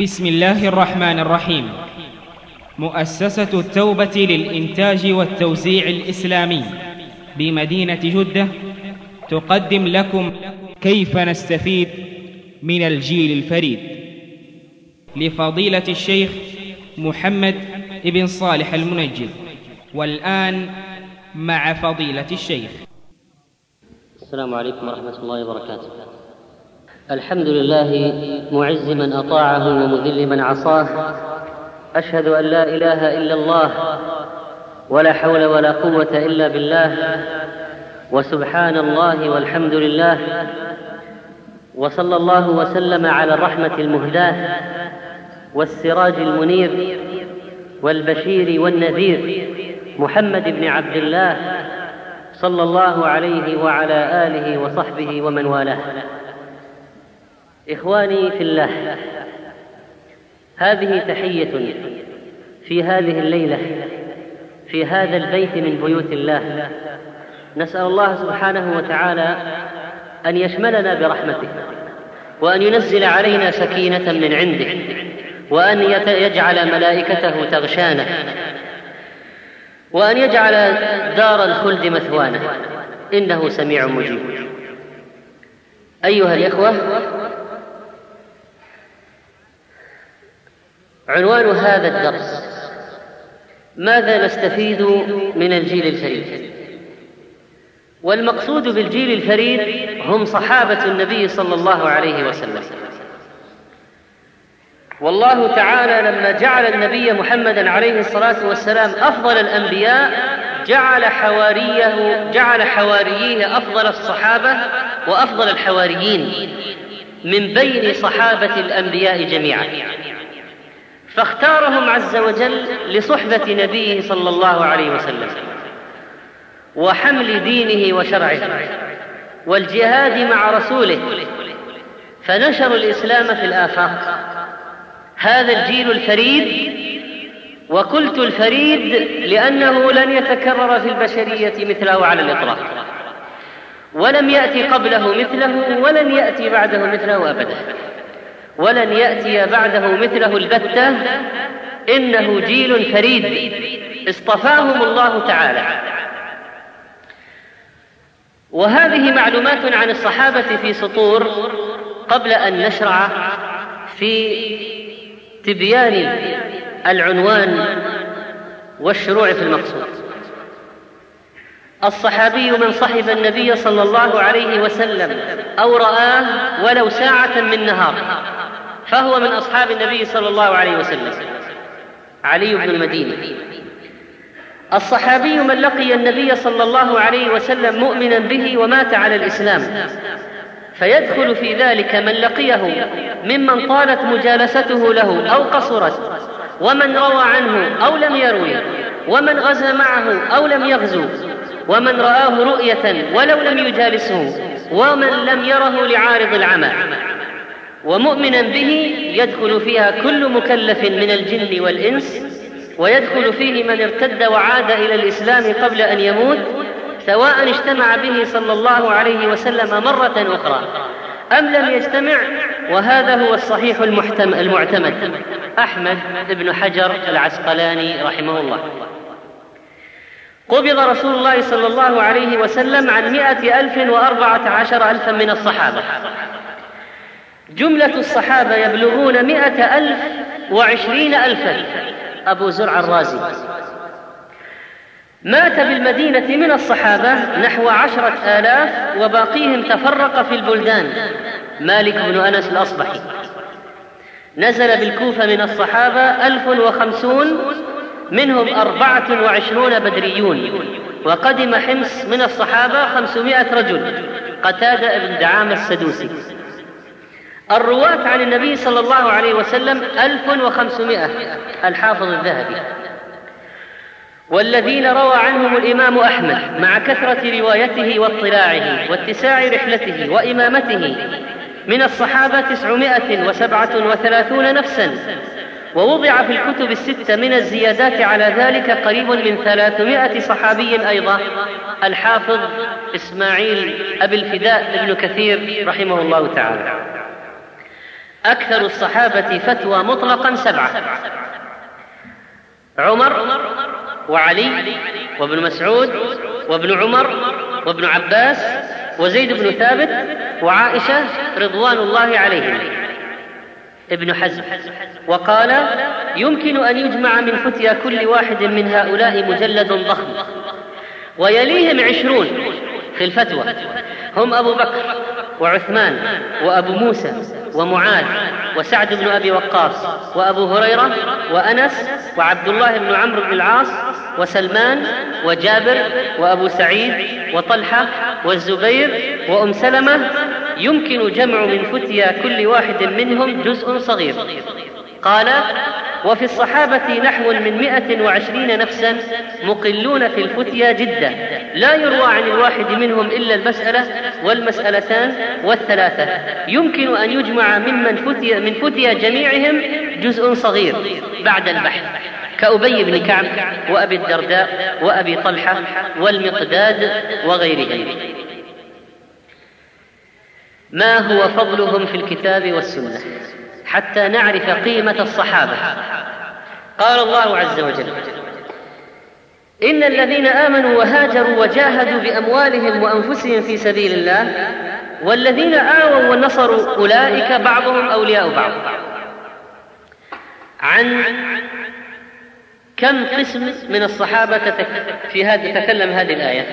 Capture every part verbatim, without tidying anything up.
بسم الله الرحمن الرحيم. مؤسسة التوبة للإنتاج والتوزيع الإسلامي بمدينة جدة تقدم لكم كيف نستفيد من الجيل الفريد لفضيلة الشيخ محمد بن صالح المنجد. والآن مع فضيلة الشيخ. السلام عليكم ورحمة الله وبركاته. الحمد لله معز من أطاعه ومذل من عصاه، أشهد أن لا إله إلا الله ولا حول ولا قوة إلا بالله، وسبحان الله والحمد لله، وصلى الله وسلم على الرحمة المهداة والسراج المنير والبشير والنذير محمد بن عبد الله صلى الله عليه وعلى آله وصحبه ومن والاه. إخواني في الله، هذه تحية في هذه الليلة في هذا البيت من بيوت الله. نسأل الله سبحانه وتعالى أن يشملنا برحمته، وأن ينزل علينا سكينة من عنده، وأن يجعل ملائكته تغشانا، وأن يجعل دار الخلد مثوانا، إنه سميع مجيب. أيها الإخوة، عنوان هذا الدرس: ماذا نستفيد من الجيل الفريد؟ والمقصود بالجيل الفريد هم صحابة النبي صلى الله عليه وسلم. والله تعالى لما جعل النبي محمدا عليه الصلاة والسلام أفضل الأنبياء جعل حواريه جعل حواريه أفضل الصحابة وأفضل الحواريين من بين صحابة الأنبياء جميعا، فاختارهم عز وجل لصحبة نبيه صلى الله عليه وسلم وحمل دينه وشرعه والجهاد مع رسوله، فنشروا الإسلام في الآفاق. هذا الجيل الفريد، وقلت الفريد لأنه لن يتكرر في البشرية مثله على الإطلاق، ولم يأتي قبله مثله ولن يأتي بعده مثله أبدا، ولن يأتي بعده مثله البتة. إنه جيل فريد اصطفاهم الله تعالى. وهذه معلومات عن الصحابة في سطور قبل أن نشرع في تبيان العنوان والشروع في المقصود. الصحابي من صحب النبي صلى الله عليه وسلم أو رآه ولو ساعة من نهار فهو من أصحاب النبي صلى الله عليه وسلم. علي بن المديني. الصحابي من لقي النبي صلى الله عليه وسلم مؤمنا به ومات على الإسلام، فيدخل في ذلك من لقيه ممن طالت مجالسته له أو قصرت، ومن روى عنه أو لم يروي، ومن غزا معه أو لم يغزو، ومن رآه رؤية ولو لم يجالسه، ومن لم يره لعارض العمى. ومؤمنا به يدخل فيها كل مكلف من الجن والإنس، ويدخل فيه من ارتد وعاد إلى الإسلام قبل أن يموت، سواء اجتمع به صلى الله عليه وسلم مرة أخرى أم لم يجتمع. وهذا هو الصحيح المعتمد. أحمد بن حجر العسقلاني رحمه الله. قبض رسول الله صلى الله عليه وسلم عن مئة ألف وأربعة عشر ألفا من الصحابة. جملة الصحابة يبلغون مئة ألف وعشرين ألفا. أبو زرع الرازي. مات بالمدينة من الصحابة نحو عشرة آلاف، وباقيهم تفرق في البلدان. مالك بن أنس الأصبحي. نزل بالكوفة من الصحابة ألف وخمسون، منهم أربعة وعشرون بدريون. وقدم حمص من الصحابة خمسمائة رجل. قتادة بن دعامة السدوسي. الرواة عن النبي صلى الله عليه وسلم ألف وخمسمائة. الحافظ الذهبي. والذين روى عنهم الإمام أحمد مع كثرة روايته واطلاعه واتساع رحلته وإمامته من الصحابة تسعمائة وسبعة وثلاثون نفسا. ووضع في الكتب الستة من الزيادات على ذلك قريب من ثلاثمائة صحابي أيضا. الحافظ إسماعيل أبي الفداء ابن كثير رحمه الله تعالى. أكثر الصحابة فتوى مطلقا سبعة: عمر وعلي وابن مسعود وابن عمر وابن عباس وزيد بن ثابت وعائشة رضوان الله عليهم. ابن حزم وقال: يمكن أن يجمع من فتيا كل واحد من هؤلاء مجلد ضخم، ويليهم عشرون في الفتوى، هم أبو بكر وعثمان وأبو موسى ومعاذ وسعد بن أبي وقاص وأبو هريرة وأنس وعبد الله بن عمرو بن العاص وسلمان وجابر وأبو سعيد وطلحة والزبير وأم سلمة. يمكن جمع من فتيا كل واحد منهم جزء صغير. قال: وفي الصحابة نحو من مئة وعشرين نفسا مقلون في الفتيا جدا، لا يروى عن الواحد منهم إلا المسألة والمسألتان والثلاثة. يمكن أن يجمع ممن فتي من فتيا جميعهم جزء صغير بعد البحث، كأبي بن كعب وأبي الدرداء وأبي طلحة والمقداد وغيرهم. ما هو فضلهم في الكتاب والسنة حتى نعرف قيمة الصحابة؟ قال الله عز وجل: إن الذين آمنوا وهاجروا وجاهدوا بأموالهم وأنفسهم في سبيل الله والذين آووا ونصروا أولئك بعضهم أولياء بعض. عن كم قسم من الصحابة في هذا تتكلم هذه الآية؟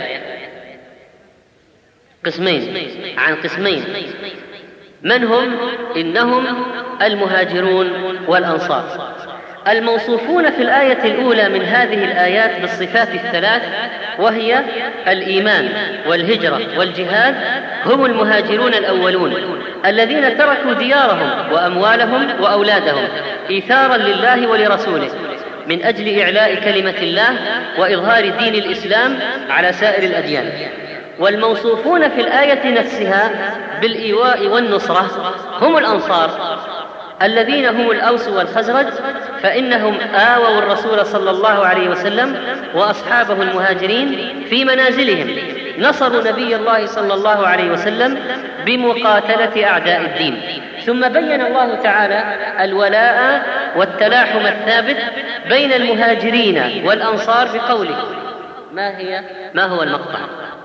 قسمين، عن قسمين. من هم؟ إنهم المهاجرون والأنصار. الموصوفون في الآية الأولى من هذه الآيات بالصفات الثلاث، وهي الإيمان والهجرة والجهاد، هم المهاجرون الأولون الذين تركوا ديارهم وأموالهم وأولادهم إيثارا لله ولرسوله من أجل إعلاء كلمة الله وإظهار دين الإسلام على سائر الأديان. والموصوفون في الآية نفسها بالإيواء والنصرة هم الأنصار الذين هم الأوس والخزرج، فإنهم آووا الرسول صلى الله عليه وسلم وأصحابه المهاجرين في منازلهم، نصروا نبي الله صلى الله عليه وسلم بمقاتلة أعداء الدين. ثم بين الله تعالى الولاء والتلاحم الثابت بين المهاجرين والأنصار بقوله: ما هي ما هو المقطع؟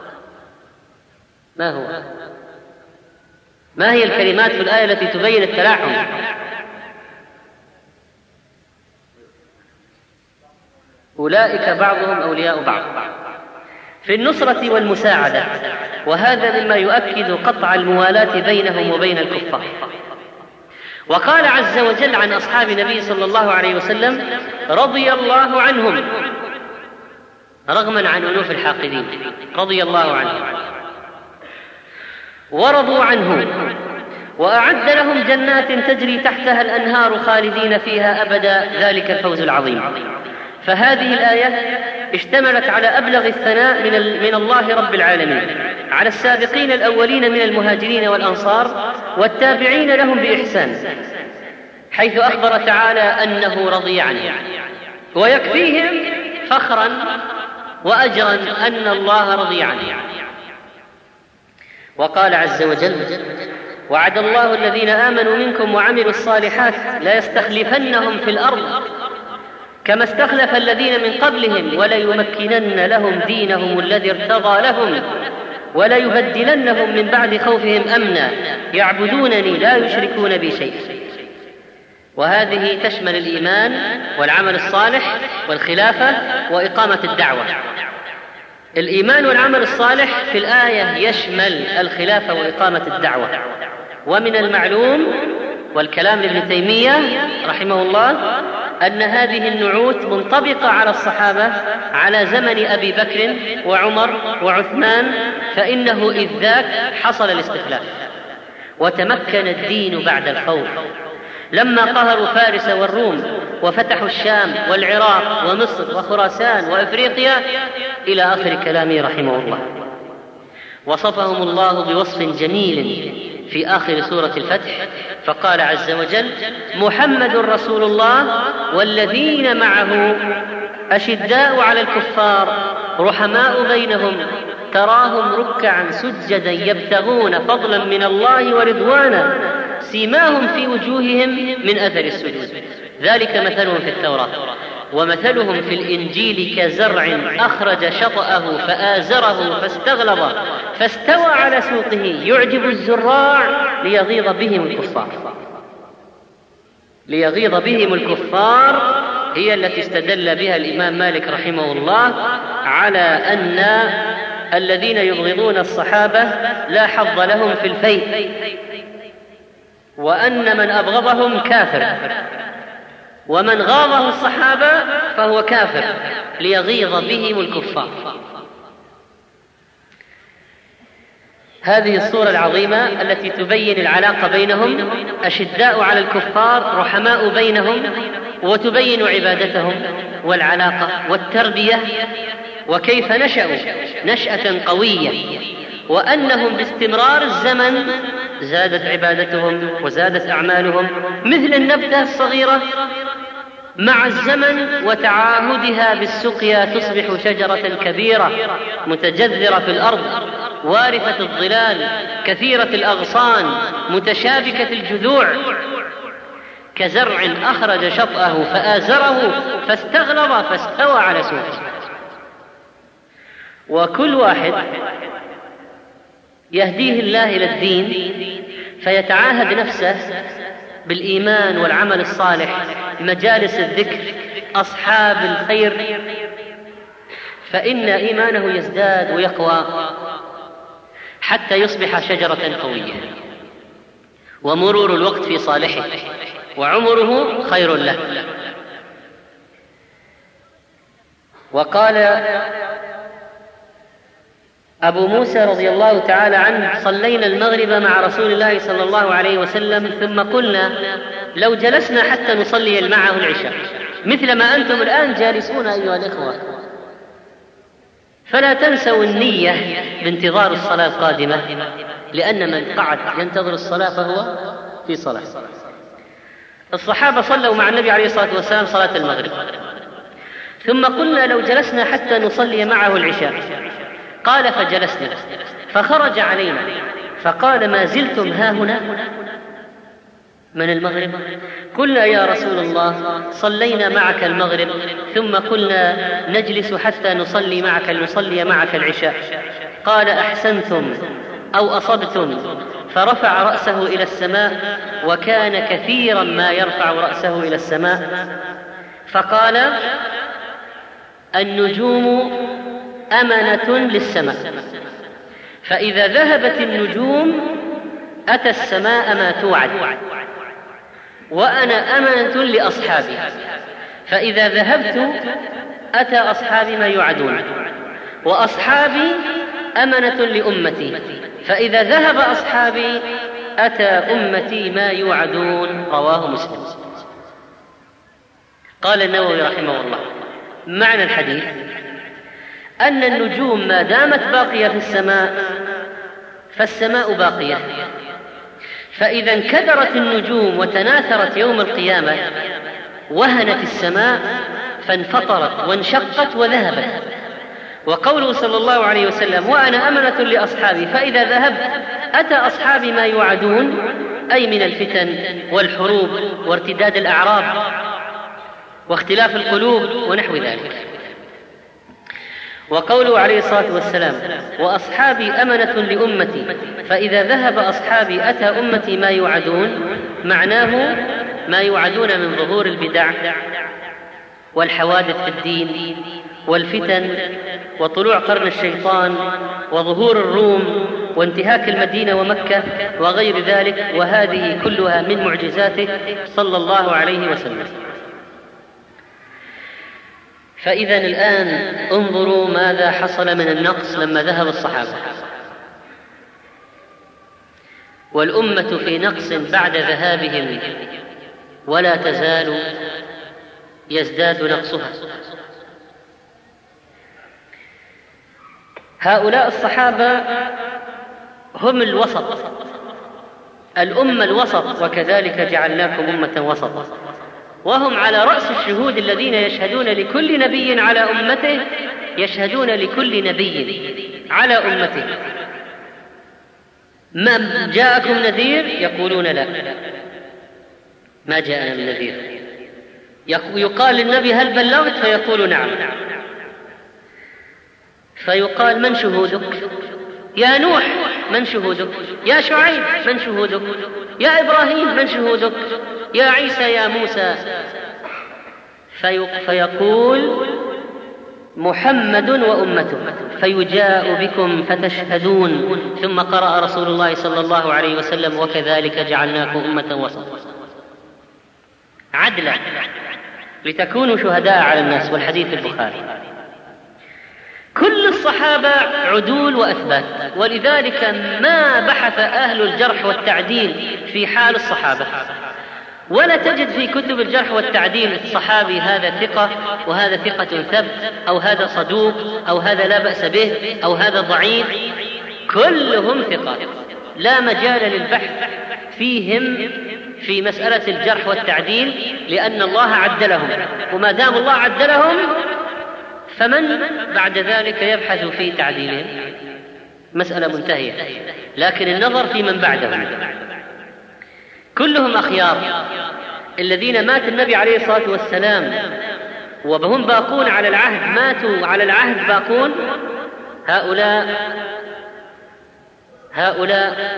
ما هو ما هي الكلمات في الآية التي تبين التلاحم؟ أولئك بعضهم أولياء بعض في النصرة والمساعدة، وهذا مما يؤكد قطع الموالاة بينهم وبين الكفار. وقال عز وجل عن أصحاب النبي صلى الله عليه وسلم: رضي الله عنهم، رغما عن أنوف الحاقدين، رضي الله عنهم ورضوا عنه وأعد لهم جنات تجري تحتها الأنهار خالدين فيها أبدا، ذلك الفوز العظيم. فهذه الآية اشتملت على أبلغ الثناء من الله رب العالمين على السابقين الأولين من المهاجرين والأنصار والتابعين لهم بإحسان، حيث أخبر تعالى أنه رضي عنه. ويكفيهم فخرا وأجرا أن الله رضي عنه. وقال عز وجل: وعد الله الذين آمنوا منكم وعملوا الصالحات ليستخلفنهم في الأرض كما استخلف الذين من قبلهم وليمكنن لهم دينهم الذي ارتضى لهم وليبدلنهم من بعد خوفهم أمنا يعبدونني لا يشركون بي شيئا. وهذه تشمل الإيمان والعمل الصالح والخلافة وإقامة الدعوة. الإيمان والعمل الصالح في الآية يشمل الخلافة وإقامة الدعوة. ومن المعلوم والكلام لابن تيمية رحمه الله أن هذه النعوت منطبقة على الصحابة على زمن أبي بكر وعمر وعثمان، فإنه إذ ذاك حصل الاستخلاف وتمكن الدين بعد الخوف لما قهروا فارس والروم وفتحوا الشام والعراق ومصر وخراسان وإفريقيا إلى آخر كلامه رحمه الله. وصفهم الله بوصف جميل في آخر سورة الفتح، فقال عز وجل: محمد رسول الله والذين معه أشداء على الكفار رحماء بينهم تراهم ركعا سجدا يبتغون فضلا من الله ورضوانا سيماهم في وجوههم من أثر السجود، ذلك مثلهم في التوراة ومثلهم في الإنجيل كزرع أخرج شطأه فآزره فاستغلظ فاستوى على سوقه يعجب الزراع ليغيظ بهم الكفار. ليغيظ بهم الكفار هي التي استدل بها الإمام مالك رحمه الله على أن الذين يبغضون الصحابة لا حظ لهم في الفيء، وأن من أبغضهم كافر، ومن غاضه الصحابة فهو كافر، ليغيظ بهم الكفار. هذه الصورة العظيمة التي تبين العلاقة بينهم، أشداء على الكفار رحماء بينهم، وتبين عبادتهم والعلاقة والتربية، وكيف نشأوا نشأة قوية، وأنهم باستمرار الزمن زادت عبادتهم وزادت أعمالهم، مثل النبتة الصغيرة مع الزمن وتعاهدها بالسقيا تصبح شجرة كبيرة متجذرة في الأرض وارثة الظلال كثيرة الأغصان متشابكة الجذوع، كزرع أخرج شطأه فآزره فاستغلظ فاستوى على سوقه. وكل واحد يهديه الله إلى الدين فيتعاهد نفسه بالإيمان والعمل الصالح، مجالس الذكر، أصحاب الخير، فإن إيمانه يزداد ويقوى حتى يصبح شجرة قوية، ومرور الوقت في صالحه وعمره خير له. وقال أبو موسى رضي الله تعالى عنه: صلينا المغرب مع رسول الله صلى الله عليه وسلم ثم قلنا لو جلسنا حتى نصلي معه العشاء مثل ما أنتم الآن جالسون أيها الإخوة، فلا تنسوا النية بانتظار الصلاة القادمة، لأن من قعد ينتظر الصلاة فهو في صلاة. الصحابة صلوا مع النبي عليه الصلاة والسلام صلاة المغرب، ثم قلنا لو جلسنا حتى نصلي معه العشاء، قال فجلسنا، فخرج علينا فقال: ما زلتم هاهنا من المغرب؟ قلنا: يا رسول الله صلينا معك المغرب ثم قلنا نجلس حتى نصلي معك نصلي معك العشاء. قال: أحسنتم أو أصبتم. فرفع رأسه إلى السماء، وكان كثيرا ما يرفع رأسه إلى السماء، فقال: النجوم أمنة للسماء، فإذا ذهبت النجوم أتى السماء ما توعد، وأنا أمنة لأصحابي، فإذا ذهبت أتى أصحابي ما يوعدون، وأصحابي أمنة لأمتي، فإذا ذهب أصحابي أتى أمتي ما يوعدون. رواه مسلم. قال النووي رحمه الله: معنى الحديث أن النجوم ما دامت باقية في السماء فالسماء باقية، فإذا انكدرت النجوم وتناثرت يوم القيامة وهنت السماء فانفطرت وانشقت وذهبت. وقوله صلى الله عليه وسلم: وأنا أمنة لأصحابي، فإذا ذهبت أتى أصحابي ما يوعدون، أي من الفتن والحروب وارتداد الأعراض واختلاف القلوب ونحو ذلك. وقوله عليه الصلاة والسلام: وأصحابي أمنة لأمتي، فإذا ذهب أصحابي أتى أمتي ما يوعدون، معناه ما يوعدون من ظهور البدع والحوادث في الدين والفتن وطلوع قرن الشيطان وظهور الروم وانتهاك المدينة ومكة وغير ذلك، وهذه كلها من معجزاته صلى الله عليه وسلم. فإذا الآن انظروا ماذا حصل من النقص لما ذهب الصحابة، والأمة في نقص بعد ذهابهم، ولا تزال يزداد نقصها. هؤلاء الصحابة هم الوسط، الأمة الوسط، وكذلك جعلناكم أمة وسطا، وهم على رأس الشهود الذين يشهدون لكل نبي على أمته، يشهدون لكل نبي على أمته. ما جاءكم نذير؟ يقولون لا، ما جاءنا من نذير. يقال للنبي هل بلغت؟ فيقول نعم. فيقال من شهودك؟ يا نوح من شهودك؟ يا شعيب من شهودك؟ يا إبراهيم من شهودك؟ يا عيسى يا موسى؟ في فيقول محمد وأمته، فيجاء بكم فتشهدون. ثم قرأ رسول الله صلى الله عليه وسلم وكذلك جعلناكم أمة وسطا عدلا لتكونوا شهداء على الناس، والحديث البخاري. كل الصحابة عدول وأثبات، ولذلك ما بحث أهل الجرح والتعديل في حال الصحابة، ولا تجد في كتب الجرح والتعديل الصحابي هذا ثقة وهذا ثقة ثبت، أو هذا صدوق، أو هذا لا بأس به، أو هذا ضعيف. كلهم ثقات، لا مجال للبحث فيهم في مسألة الجرح والتعديل، لأن الله عدلهم، وما دام الله عدلهم فمن بعد ذلك يبحث في تعديلهم؟ مسألة منتهية. لكن النظر في من بعدهم، كلهم أخيار. الذين مات النبي عليه الصلاة والسلام وهم باقون على العهد، ماتوا على العهد باقون، هؤلاء هؤلاء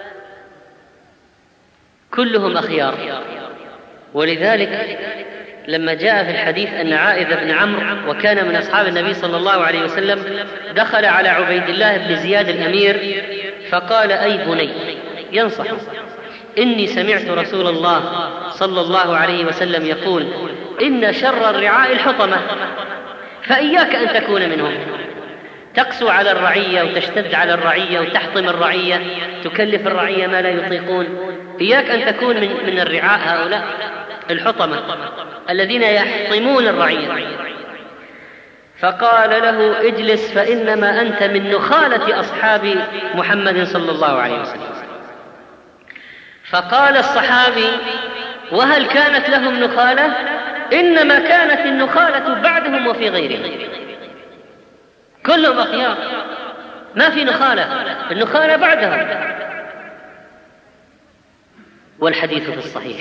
كلهم أخيار. ولذلك لما جاء في الحديث أن عائذ بن عمرو، وكان من أصحاب النبي صلى الله عليه وسلم، دخل على عبيد الله بن زياد الأمير فقال: أي بني، ينصح: إني سمعت رسول الله صلى الله عليه وسلم يقول: إن شر الرعاء الحطمة، فإياك أن تكون منهم. تقسو على الرعية وتشتد على الرعية وتحطم الرعية، تكلف الرعية ما لا يطيقون. إياك أن تكون من, من الرعاء هؤلاء الحطمة الذين يحطمون الرعية. فقال له: اجلس، فإنما أنت من نخالة أصحاب محمد صلى الله عليه وسلم. فقال الصحابي: وهل كانت لهم نخالة؟ إنما كانت النخالة بعدهم وفي غيرهم. كلهم أخيار، ما في نخالة، النخالة بعدهم. والحديث في الصحيح.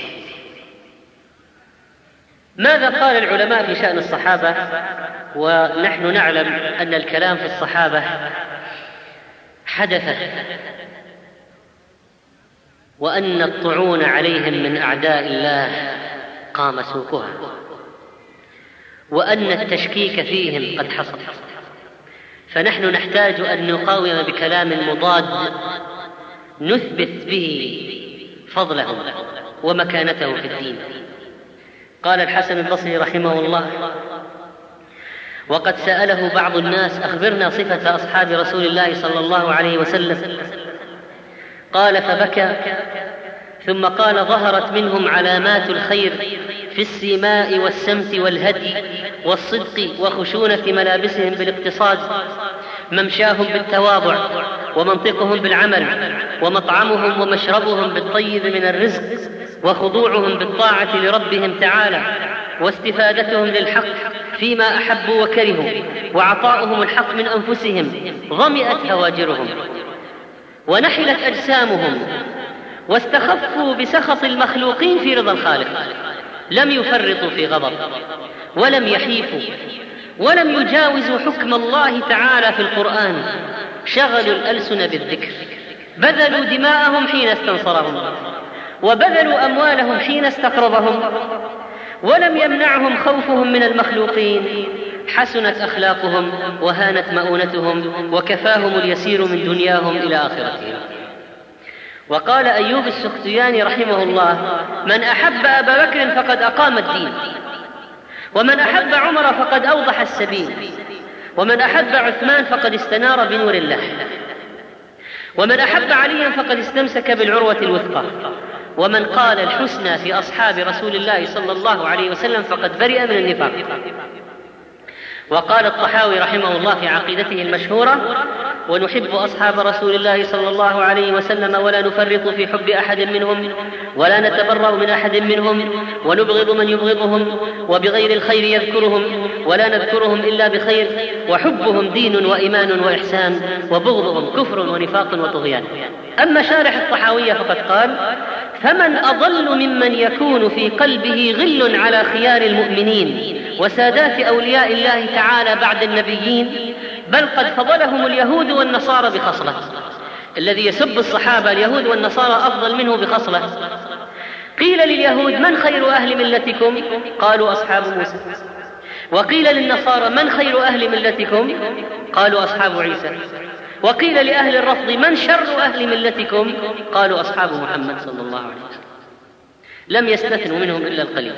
ماذا قال العلماء في شأن الصحابة؟ ونحن نعلم أن الكلام في الصحابة حدث، وأن الطعون عليهم من أعداء الله قام سوقها، وأن التشكيك فيهم قد حصل. فنحن نحتاج أن نقاوم بكلام مضاد نثبت به فضلهم ومكانته في الدين. قال الحسن البصري رحمه الله: وقد سأله بعض الناس: أخبرنا صفة أصحاب رسول الله صلى الله عليه وسلم. قال: فبكى، ثم قال: ظهرت منهم علامات الخير في السيماء والسمت والهدي والصدق وخشونة ملابسهم بالاقتصاد، ممشاهم بالتواضع، ومنطقهم بالعمل، ومطعمهم ومشربهم بالطيب من الرزق، وخضوعهم بالطاعة لربهم تعالى، واستفادتهم للحق فيما أحبوا وكرهوا، وعطاؤهم الحق من أنفسهم. ظمئت هواجرهم ونحلت أجسامهم، واستخفوا بسخط المخلوقين في رضا الخالق. لم يفرطوا في غضب، ولم يحيفوا، ولم يجاوزوا حكم الله تعالى في القرآن. شغلوا الألسن بالذكر، بذلوا دماءهم حين استنصرهم، وبذلوا أموالهم حين استقرضهم، ولم يمنعهم خوفهم من المخلوقين. حسنت أخلاقهم وهانت مؤونتهم، وكفاهم اليسير من دنياهم إلى آخرتهم. وقال أيوب السختياني رحمه الله: من أحب أبا بكر فقد أقام الدين، ومن أحب عمر فقد أوضح السبيل، ومن أحب عثمان فقد استنار بنور الله، ومن أحب عليا فقد استمسك بالعروة الوثقى، ومن قال الحسنى في أصحاب رسول الله صلى الله عليه وسلم فقد برئ من النفاق. وقال الطحاوي رحمه الله في عقيدته المشهورة: ونحب أصحاب رسول الله صلى الله عليه وسلم ولا نفرط في حب أحد منهم، ولا نتبرأ من أحد منهم، ونبغض من يبغضهم، وبغير الخير يذكرهم، ولا نذكرهم إلا بخير، وحبهم دين وإيمان وإحسان، وبغضهم كفر ونفاق وطغيان. أما شارح الطحاوية فقد قال: فمن أضل ممن يكون في قلبه غل على خيار المؤمنين وسادات أولياء الله تعالى بعد النبيين، بل قد فضلهم اليهود والنصارى بخصلة. الذي يسب الصحابة اليهود والنصارى أفضل منه بخصلة. قيل لليهود: من خير أهل ملتكم؟ قالوا: أصحاب موسى. وقيل للنصارى: من خير أهل ملتكم؟ قالوا: أصحاب عيسى. وقيل لأهل الرفض: من شر أهل ملتكم؟ قالوا: أصحاب محمد صلى الله عليه وسلم. لم يستثنوا منهم إلا القليل.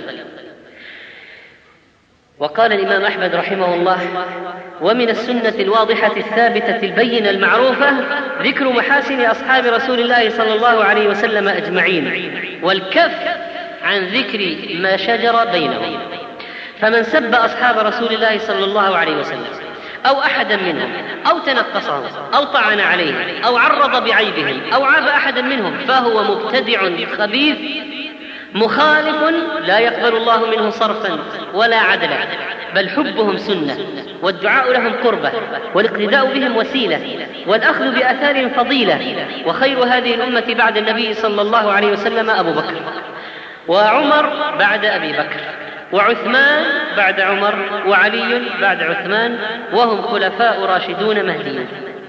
وقال الإمام أحمد رحمه الله: ومن السنة الواضحة الثابتة البينة المعروفة ذكر محاسن أصحاب رسول الله صلى الله عليه وسلم أجمعين، والكف عن ذكر ما شجر بينهم. فمن سب أصحاب رسول الله صلى الله عليه وسلم أو أحدا منهم أو تنقصهم أو طعن عليهم أو عرض بعيبهم أو عاب أحدا منهم فهو مبتدع خبيث مخالف لا يقبل الله منه صرفا ولا عدلا، بل حبهم سنة، والدعاء لهم قربة، والاقتداء بهم وسيلة، والأخذ بآثارهم فضيلة. وخير هذه الأمة بعد النبي صلى الله عليه وسلم أبو بكر، وعمر بعد أبي بكر، وعثمان بعد عمر، وعلي بعد عثمان، وهم خلفاء راشدون مهديون.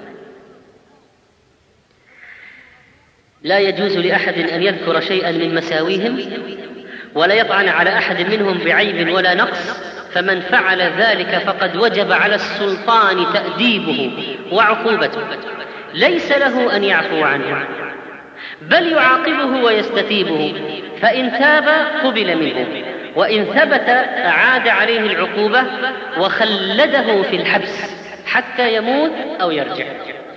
لا يجوز لأحد أن يذكر شيئا من مساويهم ولا يطعن على أحد منهم بعيب ولا نقص، فمن فعل ذلك فقد وجب على السلطان تأديبه وعقوبته، ليس له أن يعفو عنه بل يعاقبه ويستتيبه، فإن تاب قبل منه، وإن ثبت أعاد عليه العقوبة وخلده في الحبس حتى يموت أو يرجع.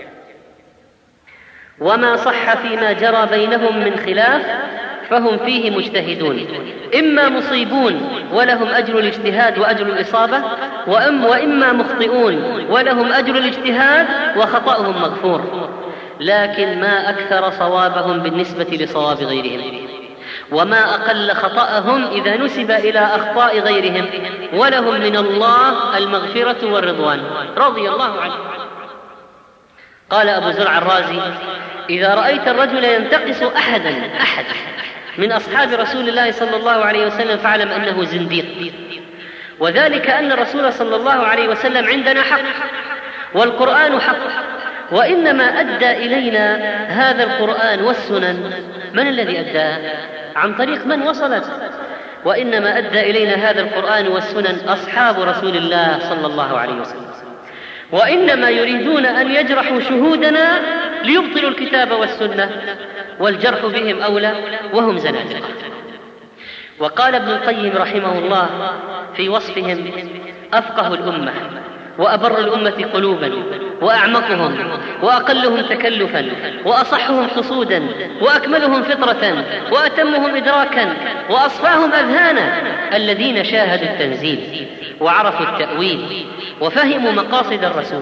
وما صح فيما جرى بينهم من خلاف فهم فيه مجتهدون، إما مصيبون ولهم أجر الاجتهاد وأجر الإصابة، وأم وإما مخطئون ولهم أجر الاجتهاد وخطأهم مغفور، لكن ما أكثر صوابهم بالنسبة لصواب غيرهم، وما أقل خطأهم إذا نسب إلى أخطاء غيرهم، ولهم من الله المغفرة والرضوان رضي الله عنه. قال أبو زرع الرازي: إذا رأيت الرجل ينتقص أحدا أحد من أصحاب رسول الله صلى الله عليه وسلم فاعلم أنه زنديق، وذلك أن الرسول صلى الله عليه وسلم عندنا حق والقرآن حق، وإنما أدى إلينا هذا القرآن والسنن من الذي أداها؟ عن طريق من وصلت؟ وإنما أدى إلينا هذا القرآن والسنن أصحاب رسول الله صلى الله عليه وسلم، وإنما يريدون أن يجرحوا شهودنا ليبطلوا الكتاب والسنة، والجرح بهم أولى وهم زنادقة. وقال ابن القيم رحمه الله في وصفهم: أفقه الأمة وأبر الأمة قلوبا وأعمقهم وأقلهم تكلفا وأصحهم حصودا وأكملهم فطرة وأتمهم إدراكا وأصفاهم أذهانا الذين شاهدوا التنزيل وعرفوا التأويل وفهموا مقاصد الرسول،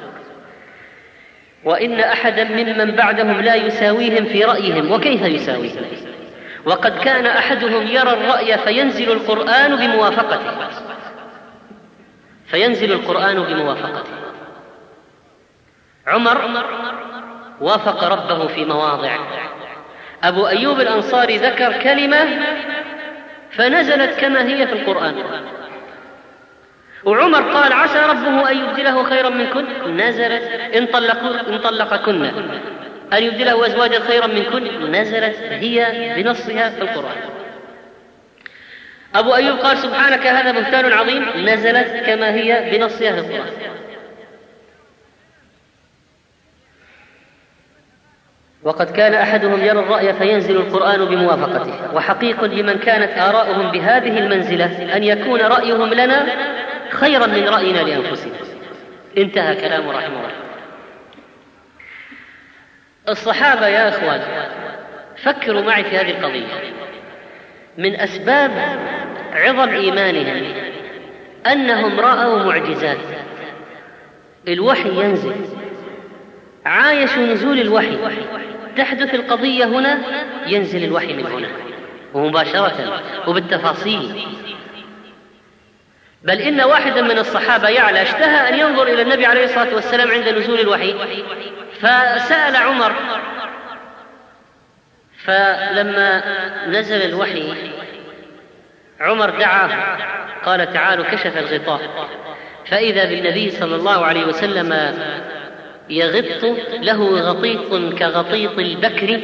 وإن أحدا ممن بعدهم لا يساويهم في رأيهم. وكيف يساويهم؟ وقد كان أحدهم يرى الرأي فينزل القرآن بموافقته فينزل القرآن بموافقته. عمر وافق ربه في مواضع، أبو أيوب الأنصاري ذكر كلمة فنزلت كما هي في القرآن، وعمر قال: عسى ربه أن يبدله خيرا منكن، نزلت إن طلقكن أن يبدله أزواجا خيرا منكن، نزلت هي بنصها في القرآن. أبو أيوب قال: سبحانك هذا بهتان عظيم، نزلت كما هي بنصها في القرآن. وقد كان أحدهم يرى الرأي فينزل القرآن بموافقته، وحقيق لمن كانت آراؤهم بهذه المنزلة أن يكون رأيهم لنا خيرا من رأينا لأنفسنا. انتهى كلام رحمه الله. الصحابة يا أخوان فكروا معي في هذه القضية. من أسباب عظم إيمانهم أنهم رأوا معجزات، الوحي ينزل، عايشوا نزول الوحي، تحدث القضية هنا ينزل الوحي من هنا ومباشرة وبالتفاصيل. بل إن واحدا من الصحابة يعلى اشتهى أن ينظر إلى النبي عليه الصلاة والسلام عند نزول الوحي، فسأل عمر فلما نزل الوحي عمر دعاه قال تعالوا، كشف الغطاء فإذا بالنبي صلى الله عليه وسلم يغط له غطيط كغطيط البكر،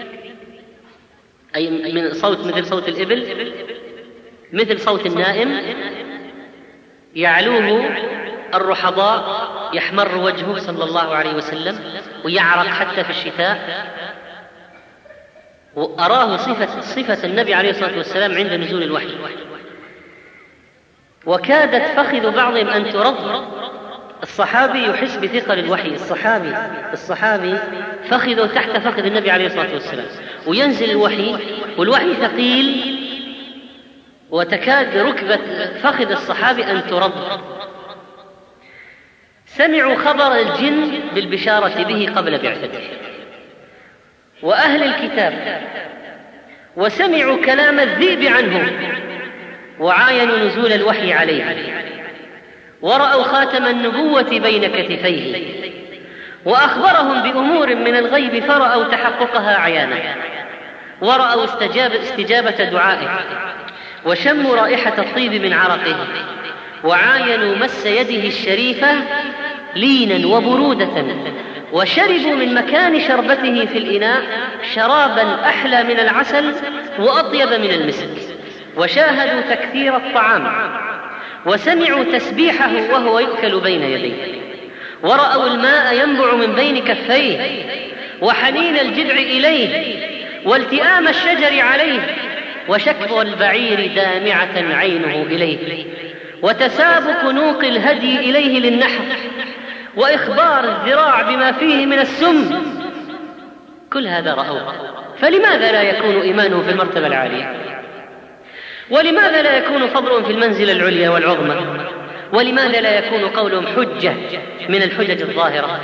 أي من صوت مثل صوت الإبل، مثل صوت النائم، يعلوه الرحضاء، يحمر وجهه صلى الله عليه وسلم ويعرق حتى في الشتاء. وأراه صفة, صفة النبي عليه الصلاة والسلام عند نزول الوحي، وكادت فخذ بعضهم أن ترض. الصحابي يحس بثقل الوحي، الصحابي الصحابي فخذه تحت فخذ النبي عليه الصلاة والسلام، وينزل الوحي والوحي ثقيل، وتكاد ركبة فخذ الصحابي أن ترض. سمعوا خبر الجن بالبشارة به قبل بعثته، وأهل الكتاب، وسمعوا كلام الذئب عنهم، وعاينوا نزول الوحي عليه، ورأوا خاتم النبوة بين كتفيه، وأخبرهم بأمور من الغيب فرأوا تحققها عيانا، ورأوا استجاب استجابة دعائه، وشموا رائحة الطيب من عرقه، وعاينوا مس يده الشريفة لينا وبرودة، وشربوا من مكان شربته في الإناء شرابا أحلى من العسل وأطيب من المسك، وشاهدوا تكثير الطعام، وسمعوا تسبيحه وهو يؤكل بين يديه، ورأوا الماء ينبع من بين كفيه، وحنين الجذع إليه، والتئام الشجر عليه، وشكو البعير دامعة عينه إليه، وتسابق نوق الهدي إليه للنحر، وإخبار الذراع بما فيه من السم. كل هذا رأوه، فلماذا لا يكون إيمانه في المرتبة العالية؟ ولماذا لا يكون فضلهم في المنزلة العليا والعظمى؟ ولماذا لا يكون قولهم حجة من الحجج الظاهرة،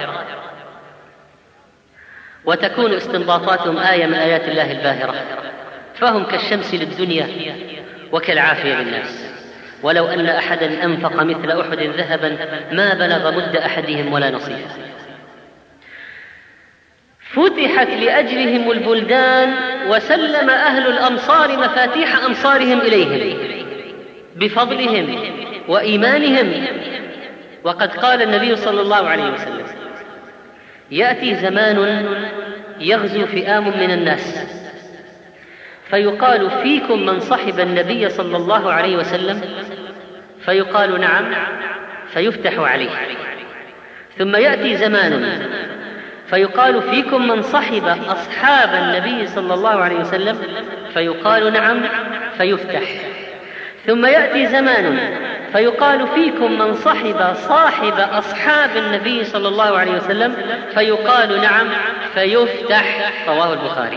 وتكون استنباطاتهم آية من آيات الله الباهرة؟ فهم كالشمس للدنيا وكالعافية للناس. ولو أن أحدا أنفق مثل أحد ذهبا ما بلغ مد أحدهم ولا نصيفه. فتحت لأجلهم البلدان، وسلم أهل الأمصار مفاتيح أمصارهم إليهم بفضلهم وإيمانهم. وقد قال النبي صلى الله عليه وسلم: يأتي زمان يغزو فئام من الناس فيقال فيكم من صحب النبي صلى الله عليه وسلم، فيقال نعم، فيفتح عليه. ثم يأتي زمان فيقال فيكم من صحب أصحاب النبي صلى الله عليه وسلم، فيقال نعم، فيفتح. ثم يأتي زمان فيقال فيكم من صحب صاحب أصحاب النبي صلى الله عليه وسلم، فيقال نعم، فيفتح. رواه البخاري.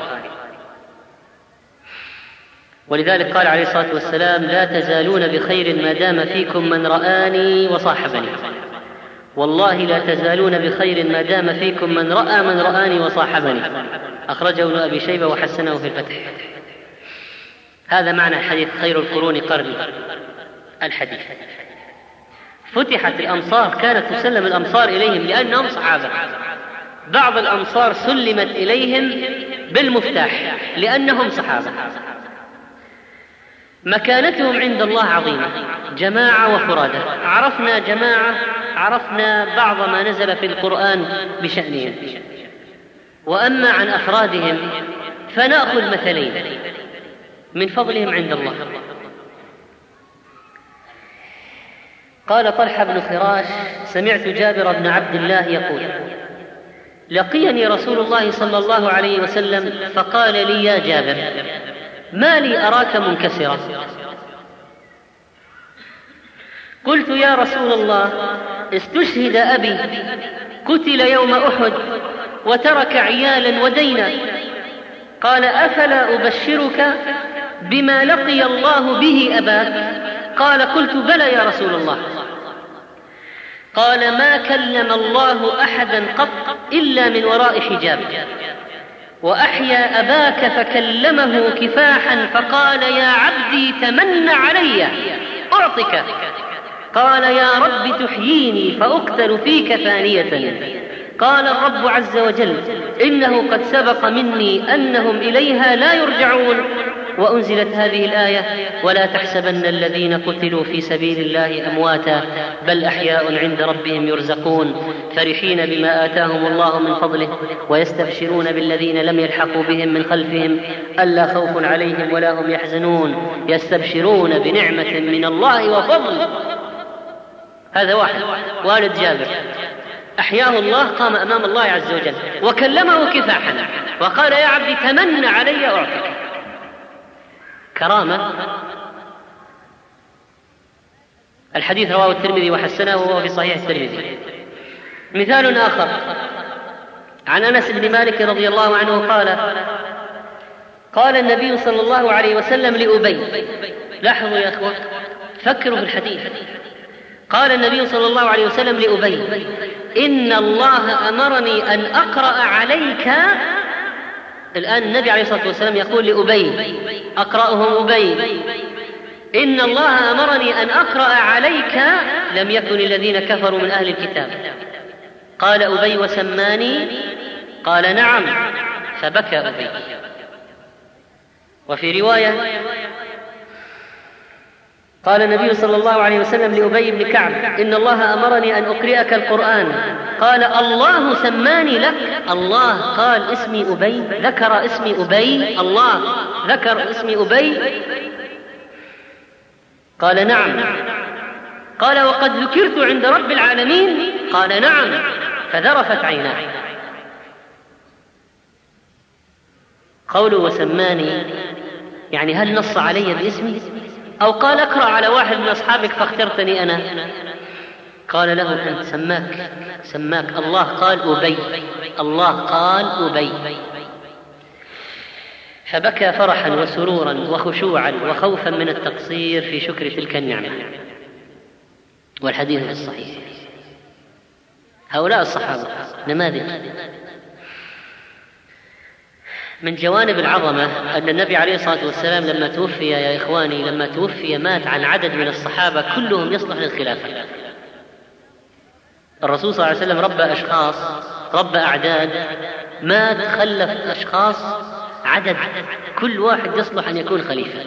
ولذلك قال عليه الصلاة والسلام: لا تزالون بخير ما دام فيكم من رآني وصاحبني. والله لا تزالون بخير ما دام فيكم من رأى من رآني وصاحبني. أخرجه ابن أبي شيبة وحسنه في الفتح. هذا معنى الحديث: خير القرون قرني. الحديث فتحت الأمصار، كانت تسلم الأمصار إليهم لأنهم صحابة. بعض الأمصار سلمت إليهم بالمفتاح لأنهم صحابة. مكانتهم عند الله عظيمة، جماعة وفرادى. عرفنا جماعة، عرفنا بعض ما نزل في القرآن بشأنهم. وأما عن أفرادهم فنأخذ مثلين من فضلهم عند الله. قال طلحة بن فراش: سمعت جابر بن عبد الله يقول: لقيني رسول الله صلى الله عليه وسلم فقال لي: يا جابر، ما لي أراك منكسرا؟ قلت: يا رسول الله، استشهد أبي، قتل يوم أحد، وترك عيالا ودينا. قال: أفلا أبشرك بما لقي الله به أباك؟ قال: قلت: بلى يا رسول الله. قال: ما كلم الله أحدا قط إلا من وراء حجاب، وأحيا أباك فكلمه كفاحا فقال: يا عبدي تمن علي أعطك. قال: يا رب تحييني فأقتل فيك ثانية. قال الرب عز وجل: إنه قد سبق مني أنهم إليها لا يرجعون. وأنزلت هذه الآية: ولا تحسبن الذين قتلوا في سبيل الله أمواتا بل أحياء عند ربهم يرزقون فرحين بما آتاهم الله من فضله ويستبشرون بالذين لم يلحقوا بهم من خلفهم ألا خوف عليهم ولا هم يحزنون يستبشرون بنعمة من الله وفضل. هذا واحد والد جابر أحياه الله، قام أمام الله عز وجل وكلمه كفاحا وقال: يا عبدي تمنى علي أعطيك. كرامة. الحديث رواه الترمذي وحسنه وهو في صحيح الترمذي. مثال آخر عن أنس بن مالك رضي الله عنه قال: قال النبي صلى الله عليه وسلم لأبي، لاحظوا يا أخوة، فكروا في الحديث. قال النبي صلى الله عليه وسلم لأبي: إن الله أمرني أن أقرأ عليك. الآن النبي عليه الصلاة والسلام يقول لأبي، أقرأه أبي: إن الله أمرني أن أقرأ عليك لم يكن الذين كفروا من أهل الكتاب. قال أبي: وسماني؟ قال: نعم. فبكى أبي. وفي رواية قال النبي صلى الله عليه وسلم لأبي بن كعب: إن الله أمرني أن أقرئك القرآن. قال: الله سماني لك. الله قال اسمي أبي، ذكر اسمي أبي، الله ذكر اسمي أبي. قال: نعم. قال: وقد ذكرت عند رب العالمين؟ قال: نعم. فذرفت عيناه. قوله وسماني يعني هل نص علي باسمي أو قال اقرأ على واحد من أصحابك فاخترتني أنا؟ قال له: أنت سماك سماك الله قال أبي، الله قال أبي. فبكى فرحا وسرورا وخشوعا وخوفا من التقصير في شكر تلك النعمة. والحديث في الصحيح. هؤلاء الصحابة نماذج. من جوانب العظمة أن النبي عليه الصلاة والسلام لما توفي يا إخواني لما توفي مات عن عدد من الصحابة كلهم يصلح للخلافة. الرسول صلى الله عليه وسلم ربى أشخاص، ربى أعداد، مات خلف أشخاص عدد كل واحد يصلح أن يكون خليفة.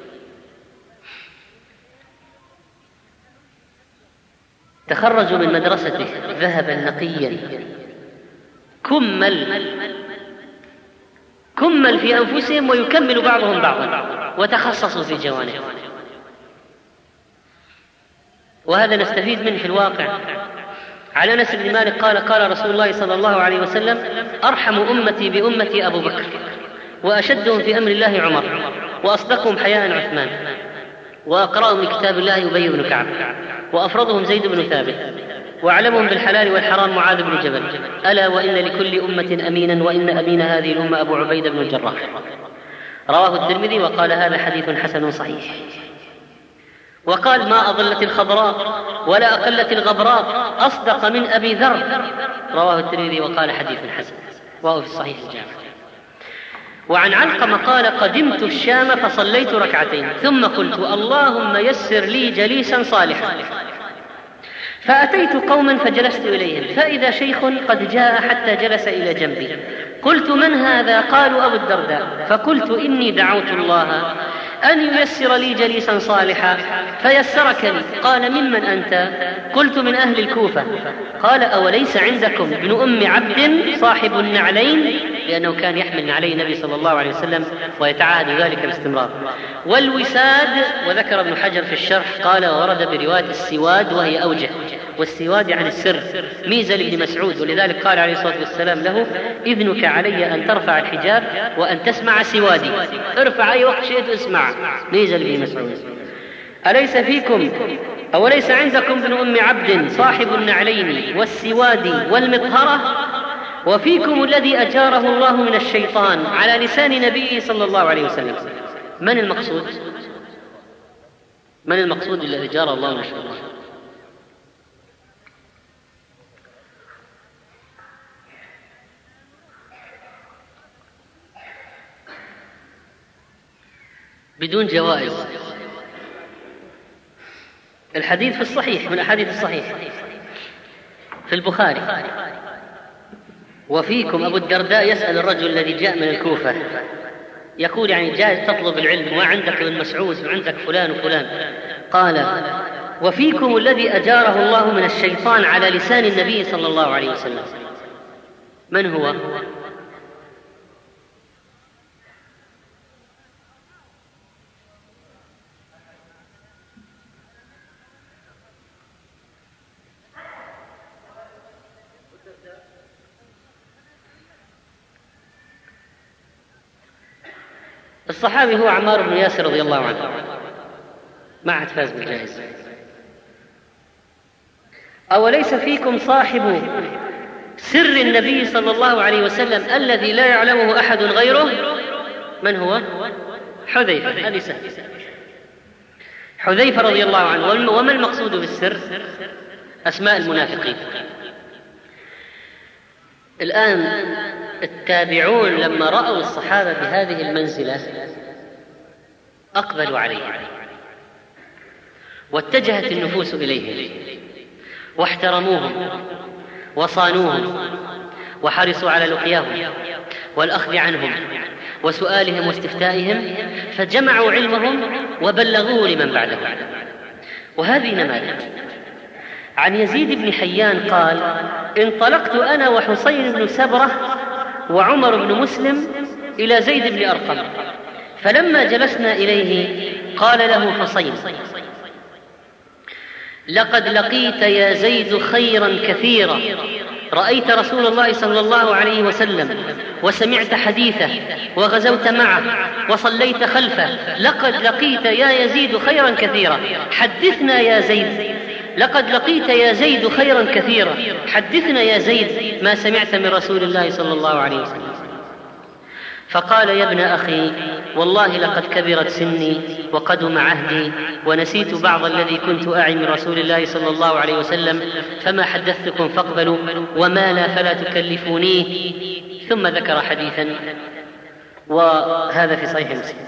تخرجوا من مدرسته ذهبا نقيا كمل كمل في أنفسهم ويكمل بعضهم بعضا وتخصصوا في جوانب. وهذا نستفيد منه في الواقع. على أنس بن مالك قال: قال رسول الله صلى الله عليه وسلم: أرحم أمتي بأمتي أبو بكر، وأشدهم في أمر الله عمر، وأصدقهم حياء عثمان، وأقرأهم لكتاب الله أبي بن كعب، وأفرضهم زيد بن ثابت، وأعلمهم بالحلال والحرام معاذ بن جبل. ألا وإن لكل أمة أمينا، وإن أمين هذه الأمة أبو عبيدة بن الجراح. رواه الترمذي وقال: هذا حديث حسن صحيح. وقال: ما أضلت الخضراء ولا أقلت الغبراء أصدق من أبي ذر. رواه الترمذي وقال: حديث حسن، وهو في الصحيح الجامع. وعن علقمة قال: قدمت الشام فصليت ركعتين ثم قلت: اللهم يسر لي جليسا صالحا. فأتيت قوما فجلست إليهم، فإذا شيخ قد جاء حتى جلس إلى جنبي. قلت: من هذا؟ قالوا: أبو الدرداء. فقلت: إني دعوت الله أن ييسر لي جليسا صالحا فيسرك لي. قال: ممن أنت؟ قلت: من أهل الكوفة. قال: أوليس عندكم ابن أم عبد صاحب النعلين؟ لأنه كان يحمل نعلي النبي صلى الله عليه وسلم ويتعاهد ذلك باستمرار. والوساد، وذكر ابن حجر في الشرح قال: ورد برواية السواد وهي أوجه، والسواد يعني السر، ميزة لابن مسعود، ولذلك قال عليه الصلاة والسلام له: إذنك علي أن ترفع الحجاب وأن تسمع سوادي. ارفع أي وقت شئت اسمع، ميزة لابن مسعود. أليس فيكم أو ليس عندكم ابن أم عبد صاحب النعلين والسواد والمطهرة؟ وفيكم الذي أجاره الله من الشيطان على لسان نبيه صلى الله عليه وسلم. من المقصود؟ من المقصود الذي أجاره الله من الشيطان؟ بدون جوائز. الحديث في الصحيح، من الأحاديث الصحيح في البخاري، وفيكم أبو الدرداء يسأل الرجل الذي جاء من الكوفة يقول يعني جاء تطلب العلم وعندك ابن مسعود وعندك فلان وفلان، قال وفيكم الذي أجاره الله من الشيطان على لسان النبي صلى الله عليه وسلم، من هو؟ الصحابي هو عمار بن ياسر رضي الله عنه، ما عاد فاز بالجائزة. أوليس فيكم صاحب سر النبي صلى الله عليه وسلم الذي لا يعلمه أحد غيره؟ من هو؟ حذيفة. هذه سهل. حذيفة رضي الله عنه. وما المقصود بالسر؟ أسماء المنافقين. الآن التابعون لما رأوا الصحابة بهذه المنزلة أقبلوا عليهم واتجهت النفوس إليهم واحترموهم وصانوهم وحرصوا على لقياهم والأخذ عنهم وسؤالهم واستفتائهم، فجمعوا علمهم وبلغوه لمن بعدهم. وهذه نماذج. عن يزيد بن حيان قال انطلقت أنا وحسين بن سبرة وعمر بن مسلم إلى زيد بن أرقم، فلما جلسنا إليه قال له حسين لقد لقيت يا زيد خيرا كثيرا، رأيت رسول الله صلى الله عليه وسلم وسمعت حديثه وغزوت معه وصليت خلفه، لقد لقيت يا يزيد خيرا كثيرا، حدثنا يا زيد. لقد لقيت يا زيد خيرا كثيرا، حدثنا يا زيد ما سمعت من رسول الله صلى الله عليه وسلم. فقال يا ابن أخي والله لقد كبرت سني وقدم عهدي ونسيت بعض الذي كنت أعي من رسول الله صلى الله عليه وسلم، فما حدثتكم فاقبلوا وما لا فلا تكلفونيه. ثم ذكر حديثا وهذا في صحيح مسلم.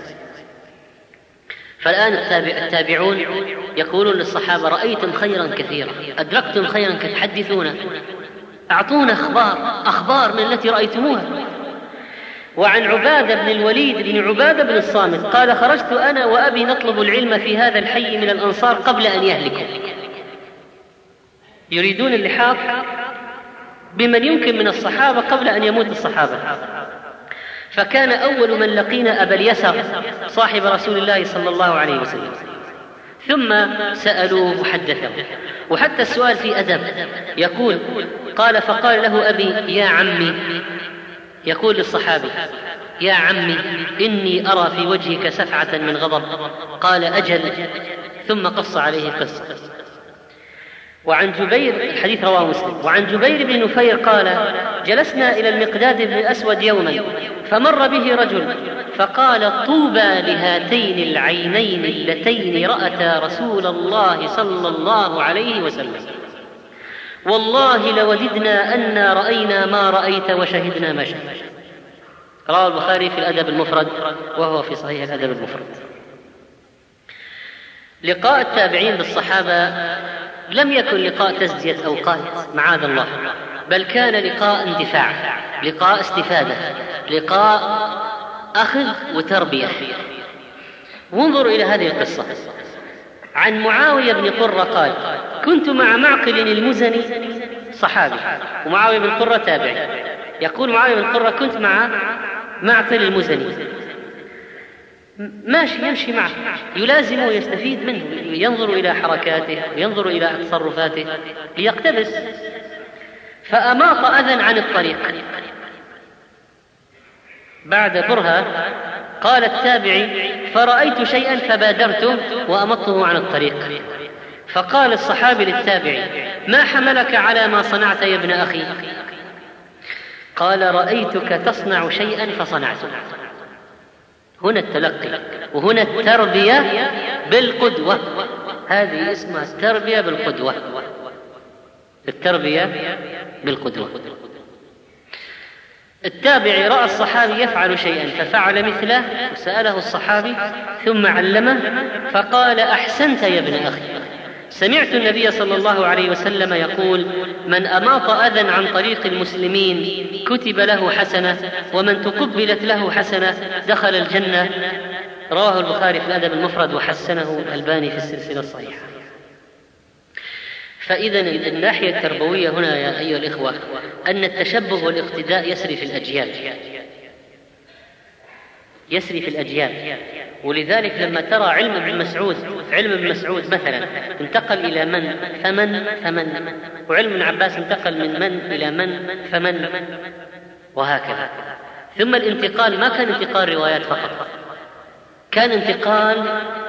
فالآن التابعون يقولون للصحابة رأيتم خيرا كثيرا، أدركتم خيرا كثيرا، حدثونا، أعطونا أخبار أخبار من التي رأيتموها. وعن عبادة بن الوليد بن عبادة بن الصامت قال خرجت أنا وأبي نطلب العلم في هذا الحي من الأنصار قبل أن يهلكوا، يريدون اللحاق بمن يمكن من الصحابة قبل أن يموت الصحابة. فكان أول من لقينا أبا اليسر صاحب رسول الله صلى الله عليه وسلم، ثم سألوه وحدثه. وحتى السؤال في أدب، يقول قال فقال له أبي يا عمي، يقول للصحابي يا عمي إني أرى في وجهك سفعة من غضب، قال أجل، ثم قص عليه قصة. وعن جبير، الحديث رواه مسلم، وعن جبير بن نفير قال جلسنا إلى المقداد بن الأسود يوما فمر به رجل فقال طوبى لهاتين العينين اللتين رأتا رسول الله صلى الله عليه وسلم، والله لوددنا أنا رأينا ما رأيت وشهدنا ما شهدت. رواه البخاري في الأدب المفرد وهو في صحيح الأدب المفرد. لقاء التابعين بالصحابة لم يكن لقاء تزكية أو قائد معاذ الله، بل كان لقاء اندفاع، لقاء استفادة، لقاء أخذ وتربية. وانظروا إلى هذه القصة. عن معاوية بن قرة قال كنت مع معقل المزني صحابي، ومعاوية بن قرة تابعي. يقول معاوية بن قرة كنت مع معقل المزني ماشي يمشي معه، يلازمه ويستفيد منه، ينظر إلى حركاته وينظر إلى تصرفاته ليقتبس. فأماط أذى عن الطريق بعد برهة، قال التابعي فرأيت شيئا فبادرته وأمطه عن الطريق. فقال الصحابي للتابعي ما حملك على ما صنعت يا ابن أخي؟ قال رأيتك تصنع شيئا فصنعته. هنا التلقي وهنا التربية بالقدوة، هذه اسمها التربية بالقدوة، التربية بالقدوة. التابعي رأى الصحابي يفعل شيئا ففعل مثله وسأله الصحابي ثم علمه فقال أحسنت يا ابن أخي، سمعت النبي صلى الله عليه وسلم يقول: من أماط أذى عن طريق المسلمين كتب له حسنة، ومن تقبلت له حسنة دخل الجنة. رواه البخاري في الأدب المفرد وحسنه الألباني في السلسلة الصحيحة. فإذا الناحية التربوية هنا يا أيها الإخوة أن التشبه والاقتداء يسري في الأجيال، يسري في الأجيال. ولذلك لما ترى علم ابن مسعود علم ابن مسعود مثلا انتقل إلى من فمن فمن، وعلم ابن عباس انتقل من من إلى من فمن، وهكذا. ثم الانتقال ما كان انتقال روايات فقط، كان انتقال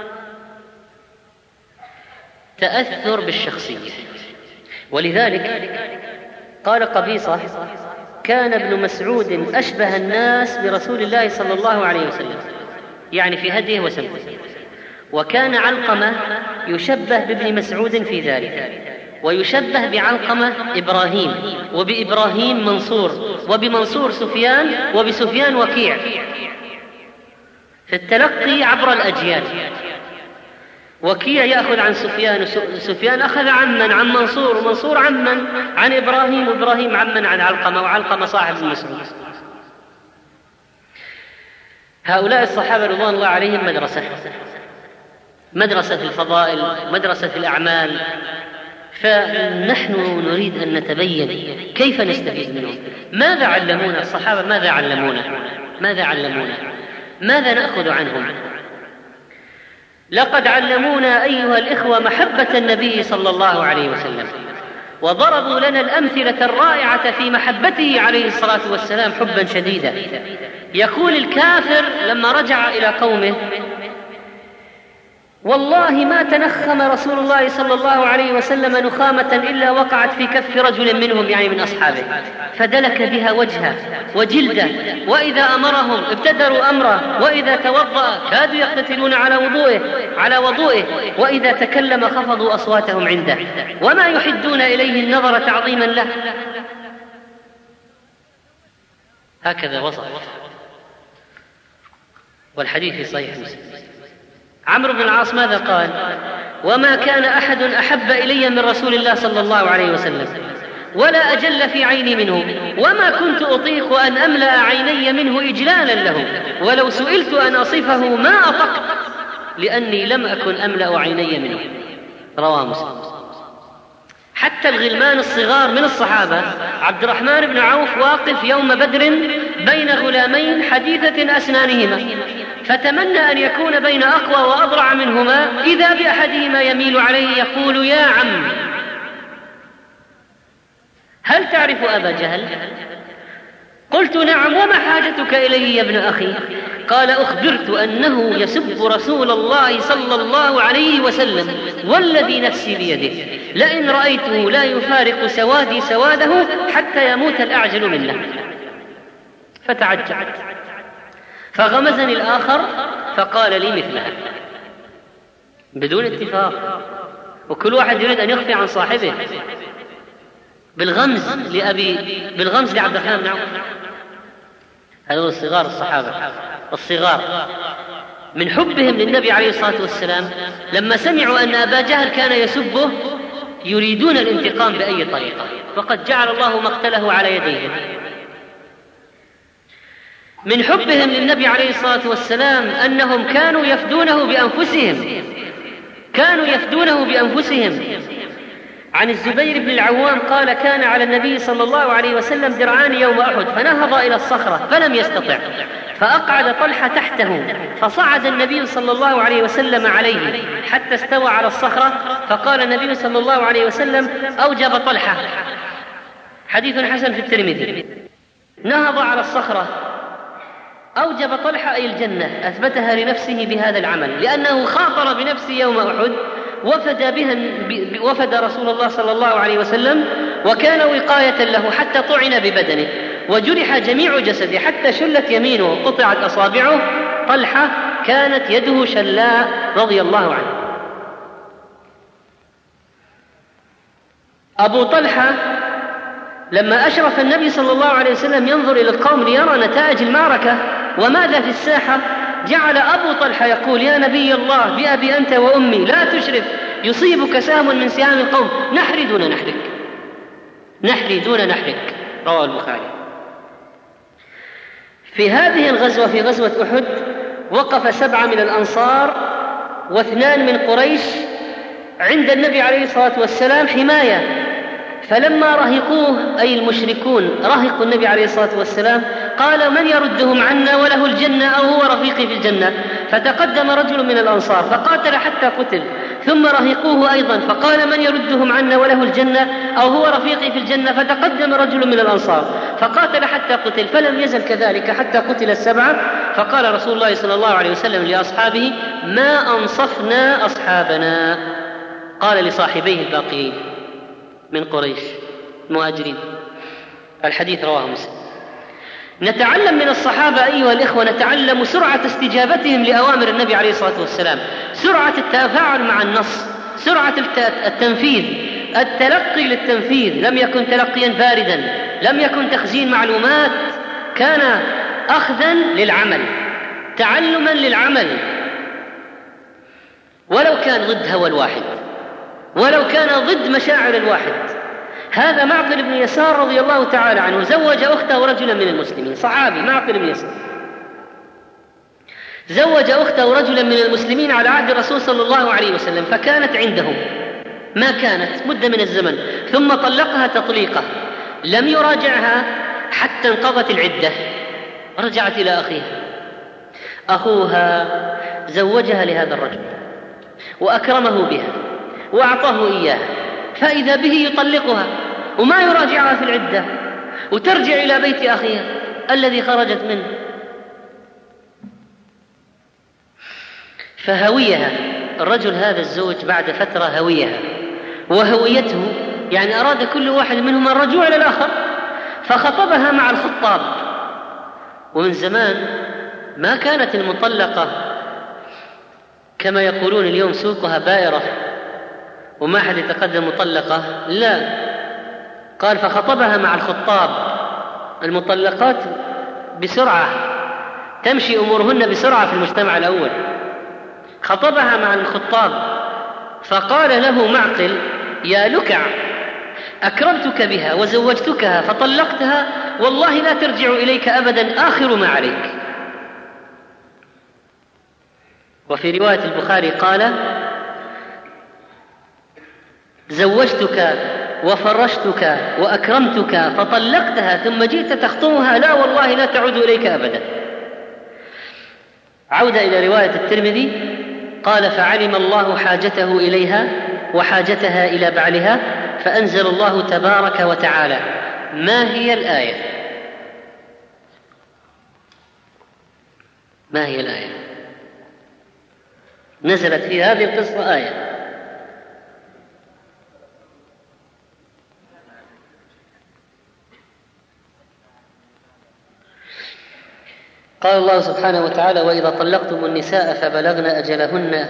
تأثر بالشخصية. ولذلك قال قبيصة: كان ابن مسعود أشبه الناس برسول الله صلى الله عليه وسلم، يعني في هديه وسمته. وكان علقمة يشبه بابن مسعود في ذلك، ويشبه بعلقمة إبراهيم، وبإبراهيم منصور، وبمنصور سفيان، وبسفيان وكيع، في التلقي عبر الأجيال. وكيع يأخذ عن سفيان، وسفيان أخذ عن من؟ عن منصور، ومنصور عن من؟ عن إبراهيم، وإبراهيم عن من؟ عن علقمة، وعلقمة صاحب المسعود. هؤلاء الصحابة رضوان الله عليهم مدرسة مدرسة الفضائل، مدرسة الأعمال. فنحن نريد أن نتبين كيف نستفيد منهم. ماذا علمونا الصحابة؟ ماذا علمونا؟ ماذا علمونا؟ ماذا نأخذ عنهم؟ لقد علمونا أيها الإخوة محبة النبي صلى الله عليه وسلم، وضربوا لنا الأمثلة الرائعة في محبته عليه الصلاة والسلام حبا شديدا. يقول الكافر لما رجع إلى قومه: والله ما تنخم رسول الله صلى الله عليه وسلم نخامة إلا وقعت في كف رجل منهم، يعني من أصحابه، فدلك بها وجهه وجلده، وإذا أمرهم ابتدروا أمره، وإذا توضأ كادوا يقتتلون على وضوئه على وضوئه وإذا تكلم خفضوا أصواتهم عنده، وما يحدون إليه النظر تعظيما له. هكذا وصف، والحديث في صحيح مسلم. عمرو بن العاص ماذا قال؟ وما كان أحد أحب إلي من رسول الله صلى الله عليه وسلم، ولا أجل في عيني منه، وما كنت أطيق أن أملأ عيني منه إجلالا له، ولو سئلت أن أصفه ما أطقت، لأني لم أكن أملأ عيني منه. رواه مسلم. حتى الغلمان الصغار من الصحابة، عبد الرحمن بن عوف واقف يوم بدر بين غلامين حديثة أسنانهما، فتمنى أن يكون بين أقوى وأضرع منهما، إذا بأحدهما يميل عليه يقول: يا عم، هل تعرف أبا جهل؟ قلت: نعم، وما حاجتك إليه يا ابن أخي؟ قال: أخبرت أنه يسب رسول الله صلى الله عليه وسلم، والذي نفسي بيده لئن رأيته لا يفارق سوادي سواده حتى يموت الأعجل منه. فتعجب، فغمزني الآخر فقال لي مثلها بدون اتفاق، وكل واحد يريد أن يخفي عن صاحبه. بالغمز لأبي بالغمز لعبد الرحمن بن عوف. هذول الصغار الصحابة الصغار من حبهم للنبي عليه الصلاة والسلام، لما سمعوا أن أبا جهل كان يسبه يريدون الانتقام بأي طريقة، وقد جعل الله مقتله على يديهم. من حبهم للنبي عليه الصلاة والسلام أنهم كانوا يفدونه بأنفسهم كانوا يفدونه بأنفسهم. عن الزبير بن العوام قال: كان على النبي صلى الله عليه وسلم درعان يوم أحد، فنهض إلى الصخرة فلم يستطع، فأقعد طلحة تحته، فصعد النبي صلى الله عليه وسلم عليه حتى استوى على الصخرة، فقال النبي صلى الله عليه وسلم: أوجب طلحة. حديث حسن في الترمذي. نهض على الصخرة، أوجب طلحة أي الجنة، أثبتها لنفسه بهذا العمل، لأنه خاطر بنفسه يوم أحد، وفد بها وفد رسول الله صلى الله عليه وسلم، وكان وقاية له حتى طعن ببدنه، وجرح جميع جسده حتى شلت يمينه وقطعت أصابعه. طلحة كانت يده شلاء رضي الله عنه. أبو طلحة لما أشرف النبي صلى الله عليه وسلم ينظر إلى القوم ليرى نتائج المعركة وماذا في الساحة، جعل أبو طلحة يقول: يا نبي الله، بأبي أنت وأمي لا تشرف، يصيبك سهم من سهام القوم، نحري دون نحرك، نحري دون نحرك. رواه البخاري. في هذه الغزوة، في غزوة أحد، وقف سبعة من الأنصار واثنان من قريش عند النبي عليه الصلاة والسلام حماية، فلما رهقوه أي المشركون رهقوا النبي عليه الصلاة والسلام قال: من يردهم عنا وله الجنة أو هو رفيقي في الجنة؟ فتقدم رجل من الأنصار فقاتل حتى قتل، ثم رهقوه أيضا فقال: من يردهم عنا وله الجنة أو هو رفيقي في الجنة؟ فتقدم رجل من الأنصار فقاتل حتى قتل، فلم يزل كذلك حتى قتل السبعة. فقال رسول الله صلى الله عليه وسلم لأصحابه: ما أنصفنا أصحابنا. قال لصاحبيه الباقيين من قريش المهاجرين. الحديث رواه مسلم. نتعلم من الصحابة أيها الإخوة، نتعلم سرعة استجابتهم لأوامر النبي عليه الصلاة والسلام، سرعة التفاعل مع النص، سرعة التنفيذ، التلقي للتنفيذ. لم يكن تلقيا باردا، لم يكن تخزين معلومات، كان أخذا للعمل، تعلما للعمل، ولو كان ضد هوى الواحد، ولو كان ضد مشاعر الواحد. هذا معقل بن يسار رضي الله تعالى عنه زوج أخته رجلا من المسلمين، صحابي معقل بن يسار زوج أخته رجلا من المسلمين على عهد الرسول صلى الله عليه وسلم، فكانت عندهم ما كانت مدة من الزمن، ثم طلقها تطليقة، لم يراجعها حتى انقضت العدة، رجعت إلى أخيها. أخوها زوجها لهذا الرجل وأكرمه بها وأعطاه إياها، فإذا به يطلقها وما يراجعها في العدة، وترجع إلى بيت أخيها الذي خرجت منه. فهويها الرجل هذا الزوج بعد فترة، هويها وهويته، يعني أراد كل واحد منهما الرجوع إلى الآخر، فخطبها مع الخطاب. ومن زمان ما كانت المطلقة كما يقولون اليوم سوقها بائرة وما حد يتقدم مطلقة، لا، قال فخطبها مع الخطاب. المطلقات بسرعة تمشي أمورهن بسرعة في المجتمع الأول. خطبها مع الخطاب فقال له معقل: يا لكع، أكرمتك بها وزوجتكها فطلقتها، والله لا ترجع إليك أبدا، آخر ما عليك. وفي رواية البخاري قال: زوجتك وفرشتك وأكرمتك فطلقتها ثم جئت تخطبها، لا والله لا تعود إليك أبدا. عودة إلى رواية الترمذي قال: فعلم الله حاجته إليها وحاجتها إلى بعلها، فأنزل الله تبارك وتعالى: ما هي الآية؟ ما هي الآية؟ نزلت في هذه القصة آية: قال الله سبحانه وتعالى: وإذا طلقتم النساء فبلغن أجلهن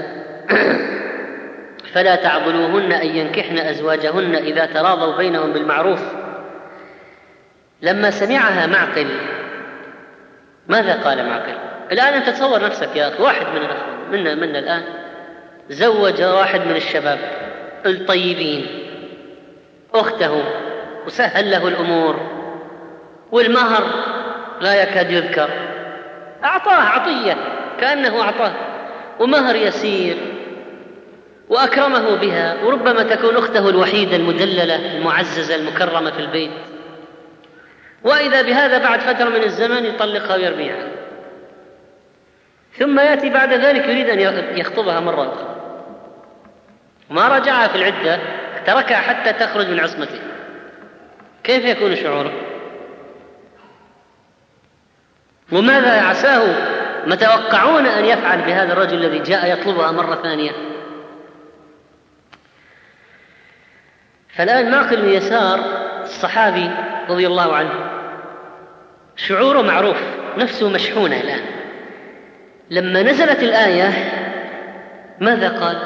فلا تعضلوهن أن ينكحن أزواجهن إذا تراضوا بينهم بالمعروف. لما سمعها معقل ماذا قال معقل؟ الآن أنت تصور نفسك يا أخي، واحد من الأخوان منا, منا الآن زوج واحد من الشباب الطيبين أخته وسهل له الأمور، والمهر لا يكاد يذكر، أعطاه عطية كأنه أعطاه، ومهر يسير، وأكرمه بها، وربما تكون أخته الوحيدة المدللة المعززة المكرمة في البيت، وإذا بهذا بعد فترة من الزمن يطلقها ويرميها، ثم يأتي بعد ذلك يريد أن يخطبها مرة أخرى، ما رجعها في العدة، تركها حتى تخرج من عصمته. كيف يكون شعوره؟ وماذا عساه متوقعون أن يفعل بهذا الرجل الذي جاء يطلبها مرة ثانية؟ فالآن معقل بن يسار الصحابي رضي الله عنه شعوره معروف، نفسه مشحونة الآن. لما نزلت الآية ماذا قال؟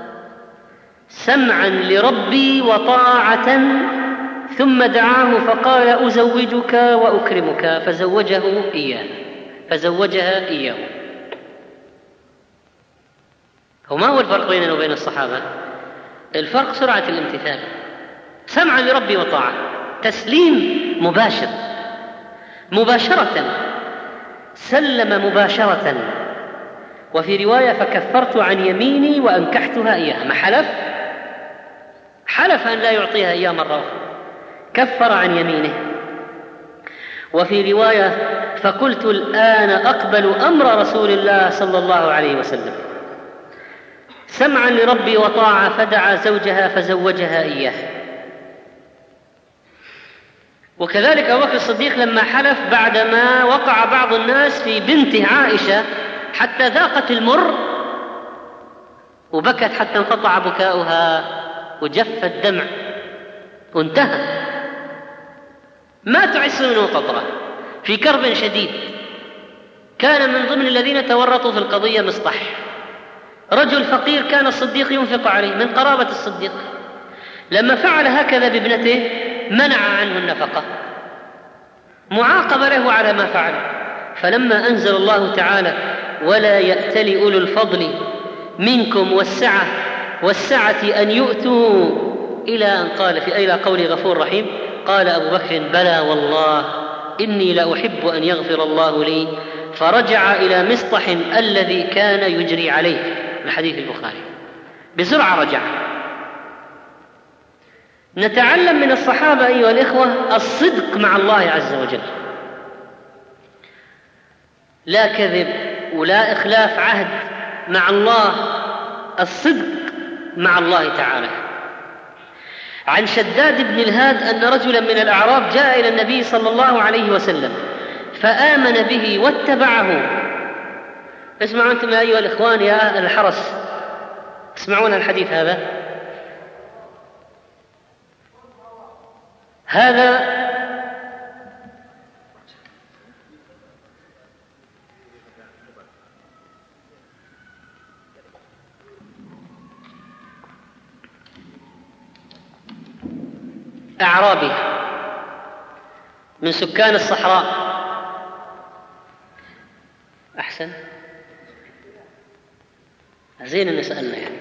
سمعا لربي وطاعة، ثم دعاه فقال: أزوجك وأكرمك، فزوجه إياه فزوجها إياه. وما هو الفرق بيننا وبين الصحابة؟ الفرق سرعة الامتثال، سمعا لربي وطاعة، تسليم مباشر مباشرة، سلم مباشرة. وفي رواية فكفرت عن يميني وأنكحتها إياها، ما حلف حلف أن لا يعطيها إياه مرة أخرى، كفر عن يمينه. وفي رواية فقلت الآن أقبل أمر رسول الله صلى الله عليه وسلم، سمعا لربي وطاعة، فدعا زوجها فزوجها إياه. وكذلك أبو بكر الصديق لما حلف بعدما وقع بعض الناس في بنته عائشة حتى ذاقت المر وبكت حتى انقطع بكاؤها وجف الدمع وانتهى، ما تعس منه قطرة، في كرب شديد. كان من ضمن الذين تورطوا في القضية مصطح، رجل فقير كان الصديق ينفق عليه من قرابة الصديق، لما فعل هكذا بابنته منع عنه النفقة معاقبة له على ما فعل. فلما أنزل الله تعالى ولا يأتل أولو الفضل منكم والسعة والسعة أن يؤتوا إلى أن قال في إلى قول غفور رحيم، قال أبو بكر بلى والله إني لأحب أن يغفر الله لي، فرجع إلى مصطح الذي كان يجري عليه، الحديث البخاري، بسرعة رجع. نتعلم من الصحابة أيها الإخوة الصدق مع الله عز وجل، لا كذب ولا إخلاف عهد مع الله، الصدق مع الله تعالى. عن شداد بن الهاد أن رجلا من الأعراب جاء إلى النبي صلى الله عليه وسلم فآمن به واتبعه. اسمعوا أنتم يا أيها الإخوان يا أهل الحرس، اسمعون الحديث هذا. هذا أعرابي من سكان الصحراء. أحسن، زين أن سألنا يعني.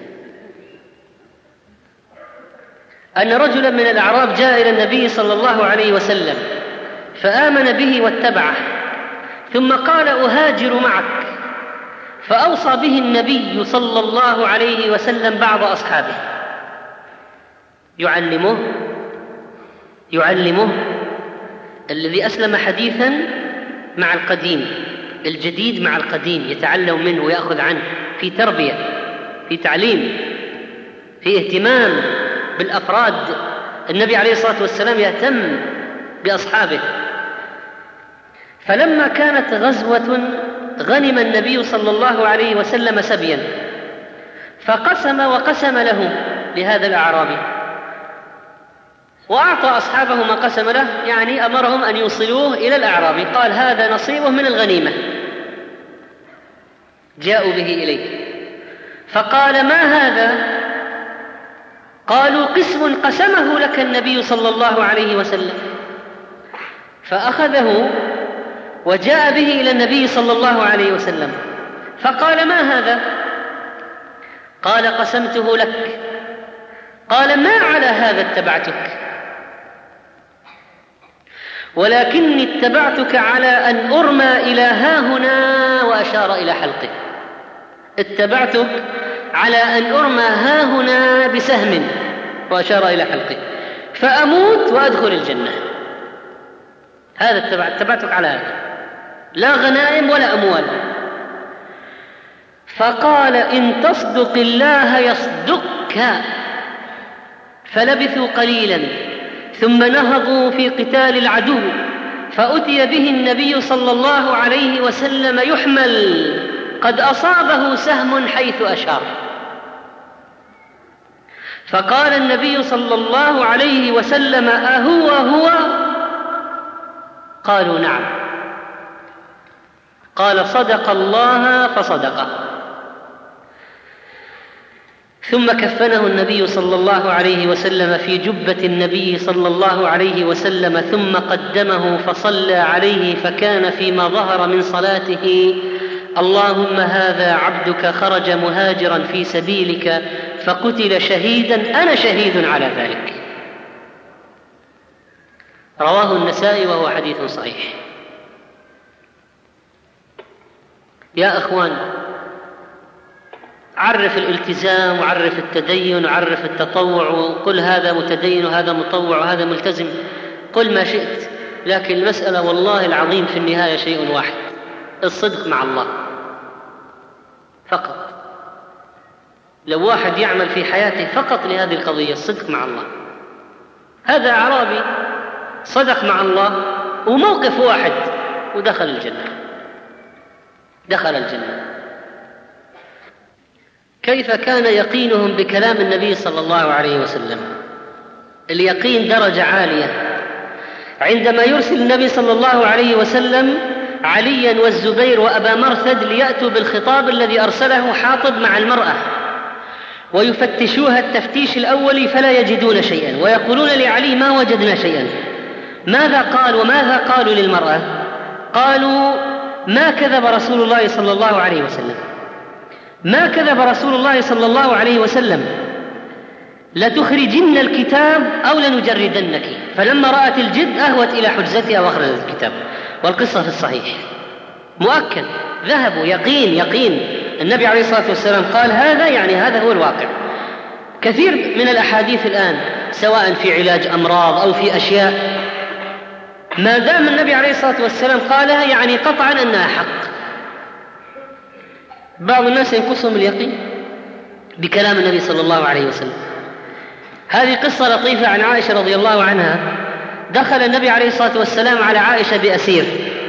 أن رجلا من الأعراب جاء إلى النبي صلى الله عليه وسلم فآمن به واتبعه، ثم قال أهاجر معك، فأوصى به النبي صلى الله عليه وسلم بعض أصحابه يعلمه يعلمه الذي أسلم حديثا مع القديم، الجديد مع القديم، يتعلم منه ويأخذ عنه، في تربية، في تعليم، في اهتمام بالأفراد. النبي عليه الصلاة والسلام يهتم بأصحابه. فلما كانت غزوة غنم النبي صلى الله عليه وسلم سبيا، فقسم وقسم له لهذا الأعرابي، وأعطى أصحابه ما قسم له، يعني أمرهم أن يوصلوه إلى الأعرابي، قال هذا نصيبه من الغنيمة. جاءوا به إليه فقال ما هذا؟ قالوا قسم قسمه لك النبي صلى الله عليه وسلم. فأخذه وجاء به إلى النبي صلى الله عليه وسلم فقال ما هذا؟ قال قسمته لك. قال ما على هذا اتبعتك، ولكني اتبعتك على أن أرمى إلى هاهنا، وأشار إلى حلقه. اتبعتك على أن أرمى هاهنا بسهم، وأشار إلى حلقه، فأموت وأدخل الجنة. هذا اتبع اتبعتك على هذا، لا غنائم ولا أموال. فقال إن تصدق الله يصدقك. فلبثوا قليلا ثم نهضوا في قتال العدو، فأتي به النبي صلى الله عليه وسلم يحمل، قد أصابه سهم حيث أشار. فقال النبي صلى الله عليه وسلم أهو هو؟ قالوا نعم. قال صدق الله فصدقه. ثم كفنه النبي صلى الله عليه وسلم في جبة النبي صلى الله عليه وسلم، ثم قدمه فصلى عليه، فكان فيما ظهر من صلاته اللهم هذا عبدك خرج مهاجرا في سبيلك فقتل شهيدا أنا شهيد على ذلك. رواه النسائي وهو حديث صحيح. يا أخوان، عرف الالتزام وعرف التدين وعرف التطوع وقل هذا متدين وهذا مطوع وهذا ملتزم، قل ما شئت، لكن المسألة والله العظيم في النهاية شيء واحد: الصدق مع الله فقط. لو واحد يعمل في حياته فقط لهذه القضية، الصدق مع الله. هذا أعرابي صدق مع الله وموقف واحد ودخل الجنة، دخل الجنة. كيف كان يقينهم بكلام النبي صلى الله عليه وسلم؟ اليقين درجة عالية. عندما يرسل النبي صلى الله عليه وسلم عليا والزبير وأبا مرثد ليأتوا بالخطاب الذي أرسله حاطب مع المرأة ويفتشوها التفتيش الأولي فلا يجدون شيئا، ويقولون لعلي: ما وجدنا شيئا. ماذا قال وماذا قالوا للمرأة؟ قالوا: ما كذب رسول الله صلى الله عليه وسلم، ما كذب رسول الله صلى الله عليه وسلم، لتخرجن الكتاب أو لنجردنك. فلما رأت الجد أهوت إلى حجزتها وأخرجت الكتاب. والقصة في الصحيح مؤكد، ذهبوا يقين يقين. النبي عليه الصلاة والسلام قال هذا، يعني هذا هو الواقع. كثير من الأحاديث الآن سواء في علاج أمراض أو في أشياء، ما دام النبي عليه الصلاة والسلام قالها يعني قطعا أنها حق. بعض الناس ينقصهم اليقين بكلام النبي صلى الله عليه وسلم. هذه قصة لطيفة عن عائشة رضي الله عنها. دخل النبي عليه الصلاة والسلام على عائشة بأسير،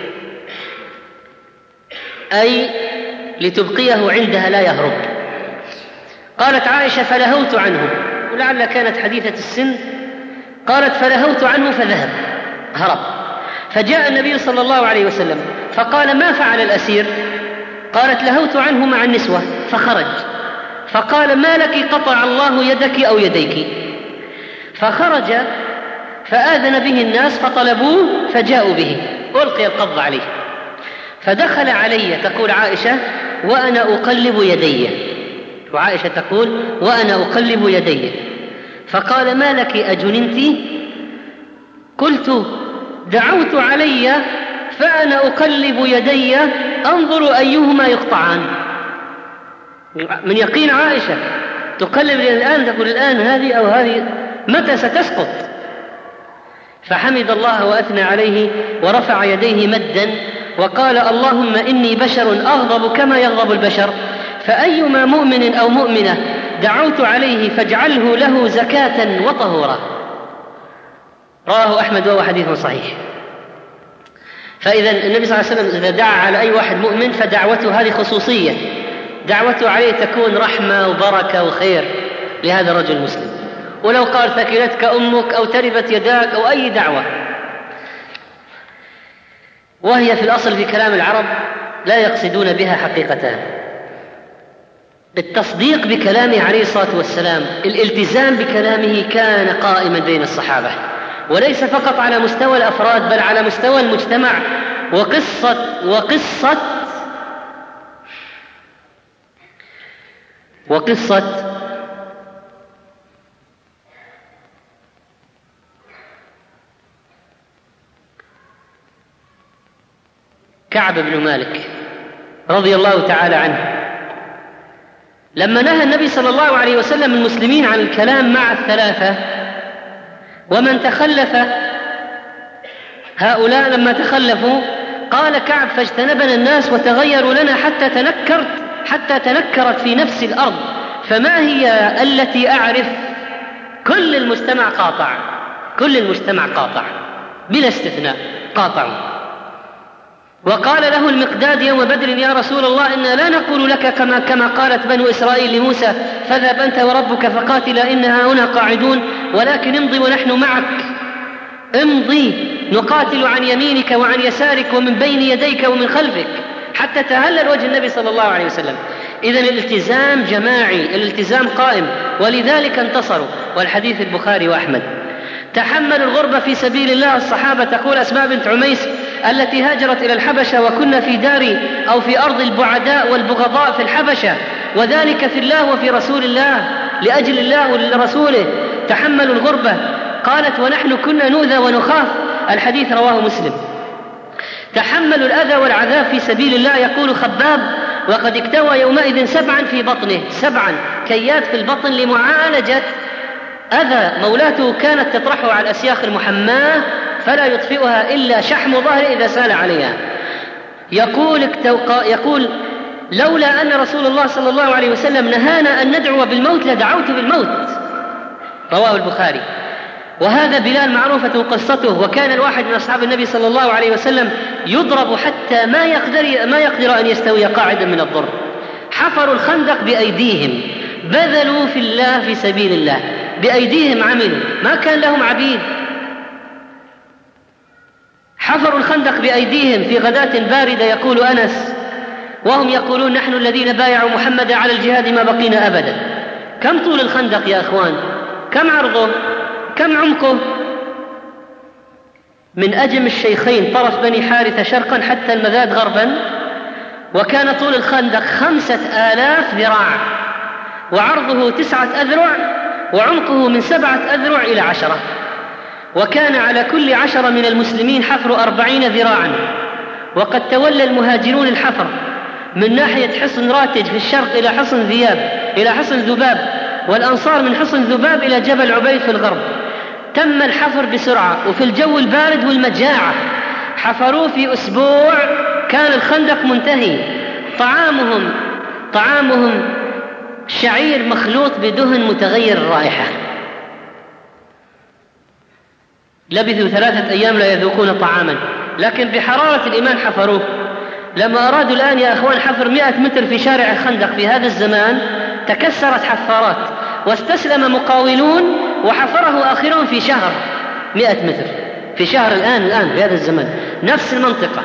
أي لتبقيه عندها لا يهرب. قالت عائشة: فلهوت عنه، ولعل كانت حديثة السن. قالت: فلهوت عنه فذهب، هرب. فجاء النبي صلى الله عليه وسلم فقال: ما فعل الأسير؟ قالت: لهوت عنه مع النسوة فخرج. فقال: ما لك قطع الله يدك أو يديك. فخرج فآذن به الناس فطلبوه فجاءوا به وألقي القبض عليه. فدخل علي، تقول عائشة، وأنا أقلب يدي، وعائشة تقول وأنا أقلب يدي. فقال: ما لك أجننت؟ قلت: دعوت علي فأنا أقلب يدي أنظر أيهما يقطعان. من يقين عائشة تقلب الآن، تقول الآن هذه أو هذه، متى ستسقط؟ فحمد الله وأثنى عليه ورفع يديه مدا وقال: اللهم إني بشر أغضب كما يغضب البشر، فأيما مؤمن أو مؤمنة دعوت عليه فاجعله له زكاة وطهورا. رواه أحمد وهو حديث صحيح. فإذا النبي صلى الله عليه وسلم إذا دعا على أي واحد مؤمن فدعوته هذه خصوصية، دعوته عليه تكون رحمة وبركة وخير لهذا الرجل المسلم. ولو قال ثكلتك أمك أو تربت يداك أو أي دعوة، وهي في الأصل في كلام العرب لا يقصدون بها حقيقتها. التصديق بكلامه عليه الصلاة والسلام، الالتزام بكلامه كان قائما بين الصحابة، وليس فقط على مستوى الأفراد بل على مستوى المجتمع. وقصة وقصة وقصة كعب بن مالك رضي الله تعالى عنه، لما نهى النبي صلى الله عليه وسلم المسلمين عن الكلام مع الثلاثة ومن تخلف هؤلاء، لما تخلفوا قال كعب: فاجتنبنا الناس وتغيروا لنا حتى تنكرت حتى تنكرت في نفس الأرض، فما هي التي أعرف؟ كل المجتمع قاطع، كل المجتمع قاطع بلا استثناء، قاطعوا. وقال له المقداد يوم بدر: يا رسول الله، إنا لا نقول لك كما, كما قالت بنو إسرائيل لموسى: فاذهب أنت وربك فقاتلا إنها هنا قاعدون، ولكن امضي ونحن معك، امضي نقاتل عن يمينك وعن يسارك ومن بين يديك ومن خلفك، حتى تهلل وجه النبي صلى الله عليه وسلم. إذن الالتزام جماعي، الالتزام قائم، ولذلك انتصروا. والحديث البخاري وأحمد. تحملوا الغربة في سبيل الله الصحابة. تقول أسماء بنت عميس التي هاجرت إلى الحبشة: وكنا في دار أو في أرض البعداء والبغضاء في الحبشة، وذلك في الله وفي رسول الله، لأجل الله ولرسوله، تحملوا الغربة. قالت ونحن كنا نؤذى ونخاف. الحديث رواه مسلم. تحملوا الأذى والعذاب في سبيل الله. يقول خباب وقد اكتوى يومئذ سبعا في بطنه، سبعا كيات في البطن لمعالجة أذى مولاته كانت تطرحه على الأسياخ المحماة فلا يطفئها إلا شحم ظهره إذا سال عليها. يقول, يقول لولا أن رسول الله صلى الله عليه وسلم نهانا أن ندعو بالموت لدعوت بالموت. رواه البخاري. وهذا بلال معروفة قصته، وكان الواحد من أصحاب النبي صلى الله عليه وسلم يضرب حتى ما يقدر, ما يقدر أن يستوي قاعدا من الضرب. حفروا الخندق بأيديهم، بذلوا في الله في سبيل الله، بأيديهم عملوا، ما كان لهم عبيد. حفروا الخندق بأيديهم في غداة باردة، يقول أنس، وهم يقولون نحن الذين بايعوا محمدا على الجهاد ما بقينا أبدا. كم طول الخندق يا أخوان؟ كم عرضه؟ كم عمقه؟ من أجم الشيخين طرف بني حارثة شرقا حتى المذاد غربا، وكان طول الخندق خمسة آلاف ذراع، وعرضه تسعة أذرع، وعمقه من سبعة أذرع إلى عشرة. وكان على كل عشرة من المسلمين حفر أربعين ذراعا. وقد تولى المهاجرون الحفر من ناحية حصن راتج في الشرق إلى حصن ذياب إلى حصن ذباب، والأنصار من حصن ذباب إلى جبل عبيد في الغرب. تم الحفر بسرعة وفي الجو البارد والمجاعة. حفروا في أسبوع، كان الخندق منتهي. طعامهم طعامهم شعير مخلوط بدهن متغير الرائحة. لبثوا ثلاثة أيام لا يذوقون طعاما، لكن بحرارة الإيمان حفروه. لما أرادوا الآن يا أخوان حفر مئة متر في شارع الخندق في هذا الزمان تكسرت حفارات، واستسلم مقاولون وحفره آخرون في شهر مئة متر في شهر الآن الآن في هذا الزمان، نفس المنطقة.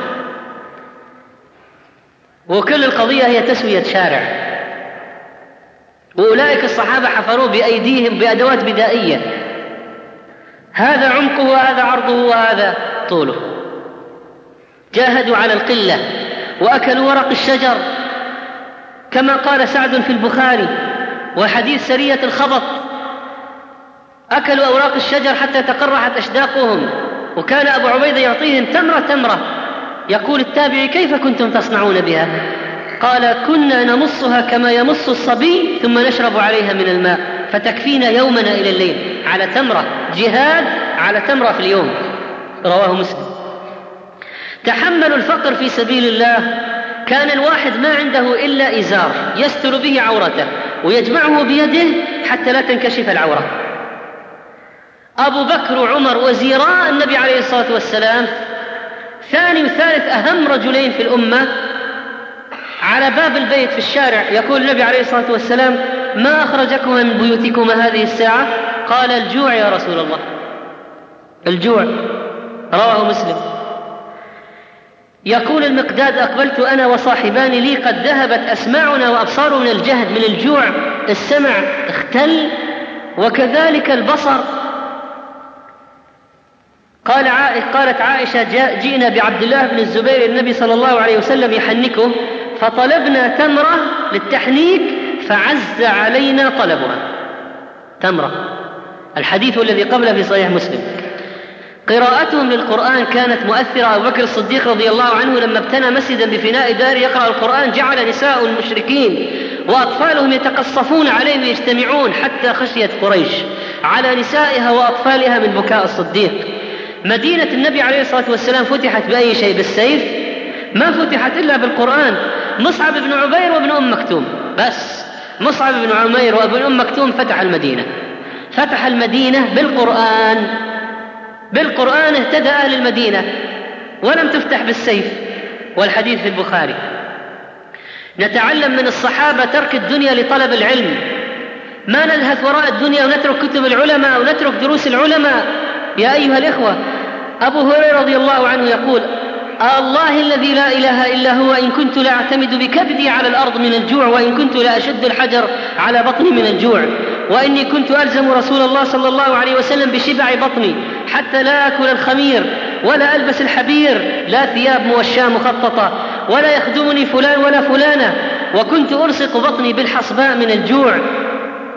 وكل القضية هي تسوية شارع. وأولئك الصحابة حفروا بأيديهم بأدوات بدائية. هذا عمقه وهذا عرضه وهذا طوله. جاهدوا على القلة وأكلوا ورق الشجر كما قال سعد في البخاري وحديث سرية الخبط. أكلوا أوراق الشجر حتى تقرحت أشداقهم، وكان أبو عبيدة يعطيهم تمرة تمرة. يقول التابعي كيف كنتم تصنعون بها؟ قال كنا نمصها كما يمص الصبي ثم نشرب عليها من الماء فتكفينا يومنا إلى الليل. على تمرة، جهاد على تمرة في اليوم. رواه مسلم. تحملوا الفقر في سبيل الله. كان الواحد ما عنده إلا إزار يستر به عورته ويجمعه بيده حتى لا تنكشف العورة. أبو بكر وعمر وزيراء النبي عليه الصلاة والسلام، ثاني وثالث أهم رجلين في الأمة، على باب البيت في الشارع يقول النبي عليه الصلاة والسلام ما أخرجكما من بيوتكما هذه الساعة؟ قال الجوع يا رسول الله، الجوع. رواه مسلم. يقول المقداد أقبلت أنا وصاحبان لي قد ذهبت أسماعنا وأبصارنا من الجهد، من الجوع السمع اختل وكذلك البصر. قال عائشة قالت عائشة جئنا بعبد الله بن الزبير النبي صلى الله عليه وسلم يحنكه فطلبنا تمرة للتحنيك فعز علينا طلبها. تمرة. الحديث الذي قبله في صحيح مسلم. قراءتهم للقرآن كانت مؤثرة. أبو بكر الصديق رضي الله عنه لما ابتنى مسجدا بفناء دار يقرأ القرآن جعل نساء المشركين وأطفالهم يتقصفون عليه ويجتمعون حتى خشيت قريش على نسائها وأطفالها من بكاء الصديق. مدينة النبي عليه الصلاة والسلام فتحت بأي شيء؟ بالسيف؟ ما فتحت إلا بالقرآن. مصعب بن عمير وابن أم مكتوم، بس مصعب بن عمير وابن أم مكتوم فتح المدينة. فتح المدينة بالقرآن. بالقرآن اهتدى أهل المدينة، ولم تفتح بالسيف. والحديث في البخاري. نتعلم من الصحابة ترك الدنيا لطلب العلم. ما نلهث وراء الدنيا ونترك كتب العلماء ونترك دروس العلماء. يا أيها الإخوة، أبو هريرة رضي الله عنه يقول الله الذي لا إله إلا هو إن كنت لأعتمد بكبدي على الأرض من الجوع وإن كنت لأشد الحجر على بطني من الجوع وإني كنت ألزم رسول الله صلى الله عليه وسلم بشبع بطني حتى لا أكل الخمير ولا ألبس الحبير، لا ثياب موشاة مخططة ولا يخدمني فلان ولا فلانة، وكنت ألصق بطني بالحصباء من الجوع.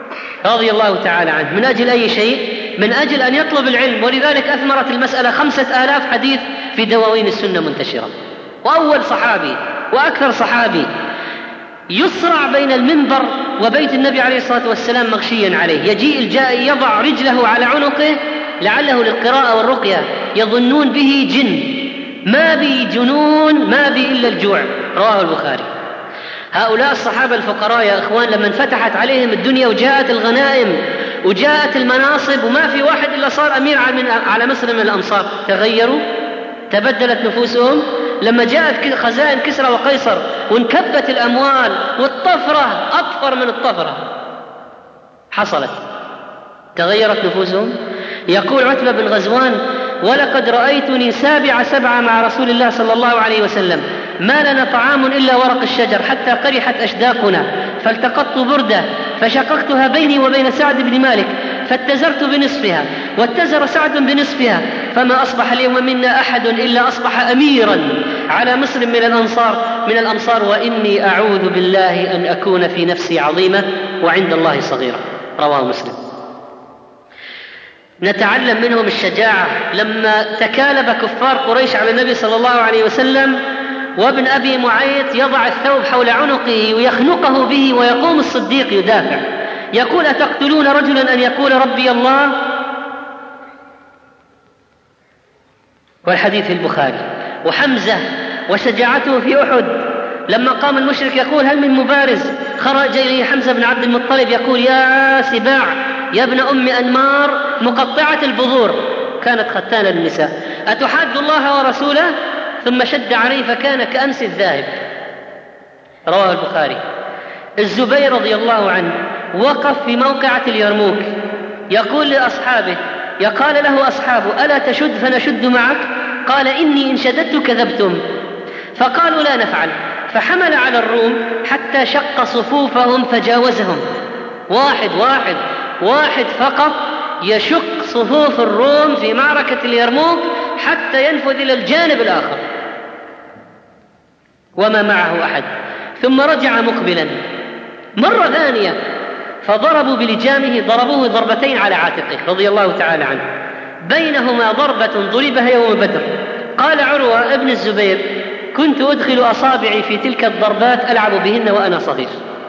رضي الله تعالى عنه. من أجل أي شيء؟ من أجل أن يطلب العلم، ولذلك أثمرت المسألة خمسة آلاف حديث في دواوين السنة منتشرة. وأول صحابي وأكثر صحابي يصرع بين المنبر وبيت النبي عليه الصلاة والسلام مغشيا عليه، يجيء الجائي يضع رجله على عنقه لعله للقراءة والرقية، يظنون به جن، ما بي جنون ما بي إلا الجوع. رواه البخاري. هؤلاء الصحابة الفقراء يا إخوان لما انفتحت عليهم الدنيا وجاءت الغنائم وجاءت المناصب وما في واحد إلا صار أمير على مصر من الأمصار، تغيروا، تبدلت نفوسهم. لما جاءت خزائن كسرى وقيصر وانكبت الأموال والطفرة أطفر من الطفرة حصلت، تغيرت نفوسهم. يقول عتبة بن غزوان: ولقد رأيتني سابع سبعة مع رسول الله صلى الله عليه وسلم، ما لنا طعام إلا ورق الشجر حتى قرحت أشداقنا، فالتقطت بردة فشققتها بيني وبين سعد بن مالك فاتزرت بنصفها واتزر سعد بنصفها، فما أصبح اليوم منا أحد إلا أصبح أميرا على مصر من الأنصار من الأمصار وإني أعوذ بالله أن أكون في نفسي عظيمة وعند الله صغيرة. رواه مسلم. نتعلم منهم الشجاعة لما تكالب كفار قريش على النبي صلى الله عليه وسلم، وابن أبي معيط يضع الثوب حول عنقه ويخنقه به، ويقوم الصديق يدافع يقول: أتقتلون رجلا أن يقول ربي الله؟ والحديث في البخاري. وحمزة وشجاعته في أحد لما قام المشرك يقول: هل من مبارز؟ خرج إليه حمزة بن عبد المطلب يقول: يا سباع يا ابن أم أنمار مقطعة البذور، كانت ختانة للنساء، أتحاد الله ورسوله؟ ثم شد عليه فكان كأمس الذاهب. رواه البخاري. الزبير رضي الله عنه وقف في موقعة اليرموك يقول لأصحابه، يقال له أصحابه: ألا تشد فنشد معك؟ قال: إني إن شددت كذبتم. فقالوا: لا نفعل. فحمل على الروم حتى شق صفوفهم فجاوزهم، واحد واحد واحد فقط يشق صفوف الروم في معركة اليرموك حتى ينفذ إلى الجانب الآخر وما معه أحد. ثم رجع مقبلا مرة ثانية فضربوا بلجامه، ضربوه ضربتين على عاتقه رضي الله تعالى عنه، بينهما ضربة ضربها يوم بدر. قال عروة ابن الزبير: كنت أدخل أصابعي في تلك الضربات ألعب بهن وأنا صغير.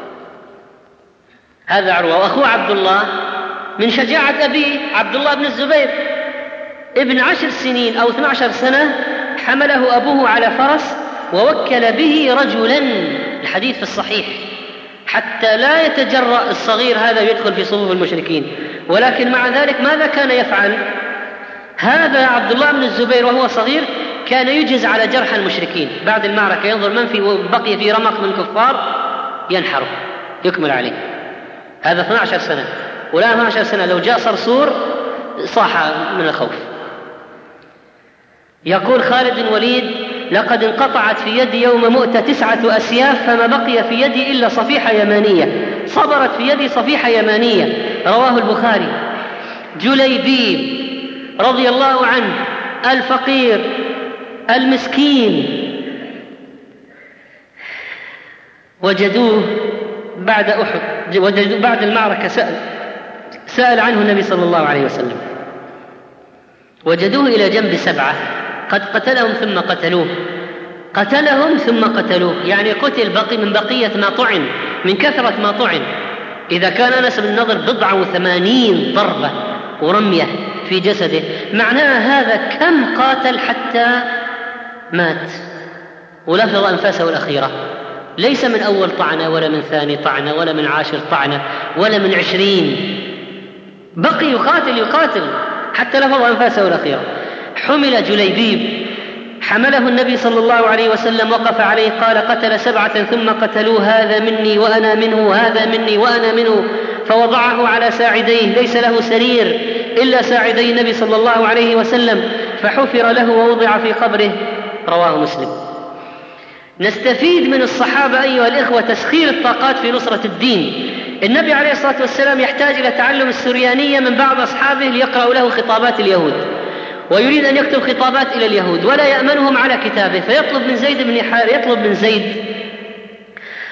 هذا عروة. وأخوه عبد الله من شجاعة أبيه عبد الله بن الزبير ابن عشر سنين أو اثنى عشر سنة حمله أبوه على فرس ووكل به رجلا، الحديث في الصحيح، حتى لا يتجرأ الصغير هذا يدخل في صفوف المشركين. ولكن مع ذلك ماذا كان يفعل هذا عبد الله بن الزبير وهو صغير؟ كان يجهز على جرح المشركين بعد المعركة، ينظر من في بقي في رمق من كفار ينحره يكمل عليه. هذا اثنى عشر سنة، ولا اثنى عشر سنة لو جاء صرصور صاح من الخوف. يقول خالد بن وليد: لقد انقطعت في يدي يوم مؤتة تسعة أسياف فما بقي في يدي إلا صفيحة يمانية، صبرت في يدي صفيحة يمانية. رواه البخاري. جليبيب رضي الله عنه الفقير المسكين وجدوه بعد أحد، وجدوه بعد المعركة، سأل سأل عنه النبي صلى الله عليه وسلم. وجدوه إلى جنب سبعة قد قتلهم ثم قتلوه، قتلهم ثم قتلوه، يعني قتل بقي من بقية ما طعن، من كثرة ما طعن. إذا كان أنس بن النضر بضع وثمانين ضربة ورمية في جسده، معناها هذا كم قاتل حتى مات ولفظ أنفاسه الأخيرة، ليس من أول طعنة ولا من ثاني طعنة ولا من عاشر طعنة ولا من عشرين، بقي يقاتل يقاتل حتى لفظ أنفاسه الأخيرة. حمل جليبيب، حمله النبي صلى الله عليه وسلم، وقف عليه قال: قتل سبعة ثم قتلوه، هذا مني وأنا منه، هذا مني وأنا منه. فوضعه على ساعديه، ليس له سرير إلا ساعدي النبي صلى الله عليه وسلم، فحفر له ووضع في قبره. رواه مسلم. نستفيد من الصحابة أيها الإخوة تسخير الطاقات في نصرة الدين. النبي عليه الصلاة والسلام يحتاج إلى تعلم السريانية من بعض أصحابه ليقرأوا له خطابات اليهود، ويريد أن يكتب خطابات إلى اليهود ولا يأمنهم على كتابه، فيطلب من زيد بن حارثة يطلب من زيد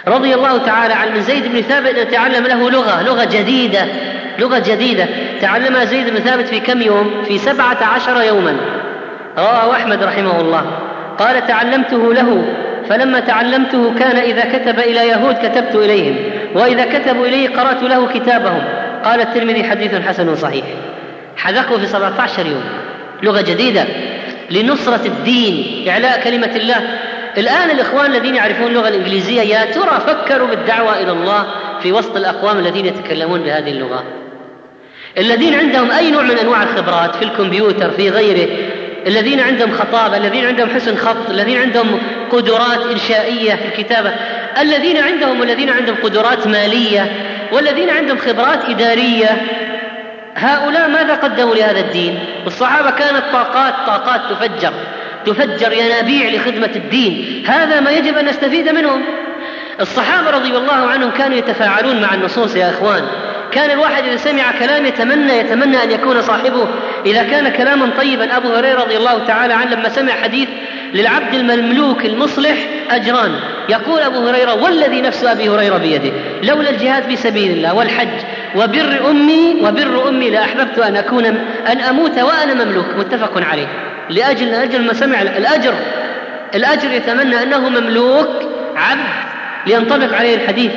رضي الله تعالى عن من زيد بن ثابت أن تعلم له لغة لغة جديدة لغة جديدة تعلمها زيد بن ثابت في كم يوم؟ في سبعة عشر يوما. رواه أحمد رحمه الله قال: تعلمته له، فلما تعلمته كان إذا كتب إلى يهود كتبت إليهم، وإذا كتبوا إليه قرأت له كتابهم. قال الترمذي: حديث حسن صحيح. حذقه في سبعة عشر يوم. لغة جديدة لنصرة الدين، إعلاء كلمة الله. الآن الإخوان الذين يعرفون اللغة الإنجليزية يا ترى فكروا بالدعوة إلى الله في وسط الأقوام الذين يتكلمون بهذه اللغة، الذين عندهم أي نوع من أنواع الخبرات في الكمبيوتر في غيره، الذين عندهم خطابة، الذين عندهم حسن خط، الذين عندهم قدرات إنشائية في الكتابة، الذين عندهم والذين عندهم قدرات مالية، والذين عندهم خبرات إدارية. هؤلاء ماذا قدموا لهذا الدين؟ والصحابة كانت طاقات طاقات تفجر تفجر ينابيع لخدمة الدين. هذا ما يجب أن نستفيد منهم. الصحابة رضي الله عنهم كانوا يتفاعلون مع النصوص يا إخوان. كان الواحد إذا سمع كلام يتمنى يتمنى أن يكون صاحبه إذا كان كلاما طيبا. أبو هريرة رضي الله تعالى عنه لما سمع حديث للعبد المملوك المصلح أجران، يقول أبو هريرة: والذي نفس أبي هريرة بيده لولا الجهاد في سبيل الله والحج وبر أمي وبر أمي لأحببت أن أكون أن أموت وأنا مملوك. متفق عليه. لأجل أجل ما سمع الأجر الأجر يتمنى أنه مملوك عبد لينطبق عليه الحديث.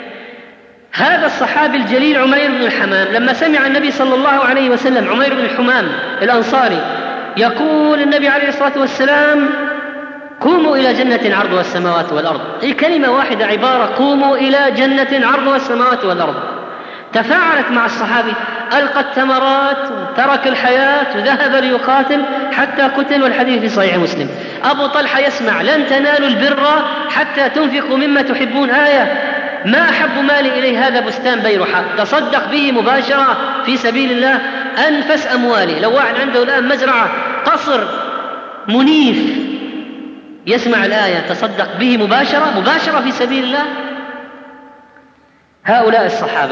هذا الصحابي الجليل عمير بن الحمام لما سمع النبي صلى الله عليه وسلم، عمير بن الحمام الأنصاري، يقول النبي عليه الصلاة والسلام: قوموا إلى جنة عرضها السماوات والأرض. هي كلمة واحدة، عبارة: قوموا إلى جنة عرضها السماوات والأرض. تفاعلت مع الصحابي، ألقى التمرات، ترك الحياة وذهب ليقاتل حتى قتل، والحديث في صحيح مسلم. أبو طلحة يسمع: لن تنالوا البر حتى تنفقوا مما تحبون. آية: ما أحب مالي إليه هذا بستان بيرحة، تصدق به مباشرة في سبيل الله. أنفس أمواله. لو واحد عنده الآن مزرعة، قصر منيف، يسمع الآية تصدق به مباشرة مباشرة في سبيل الله. هؤلاء الصحابة.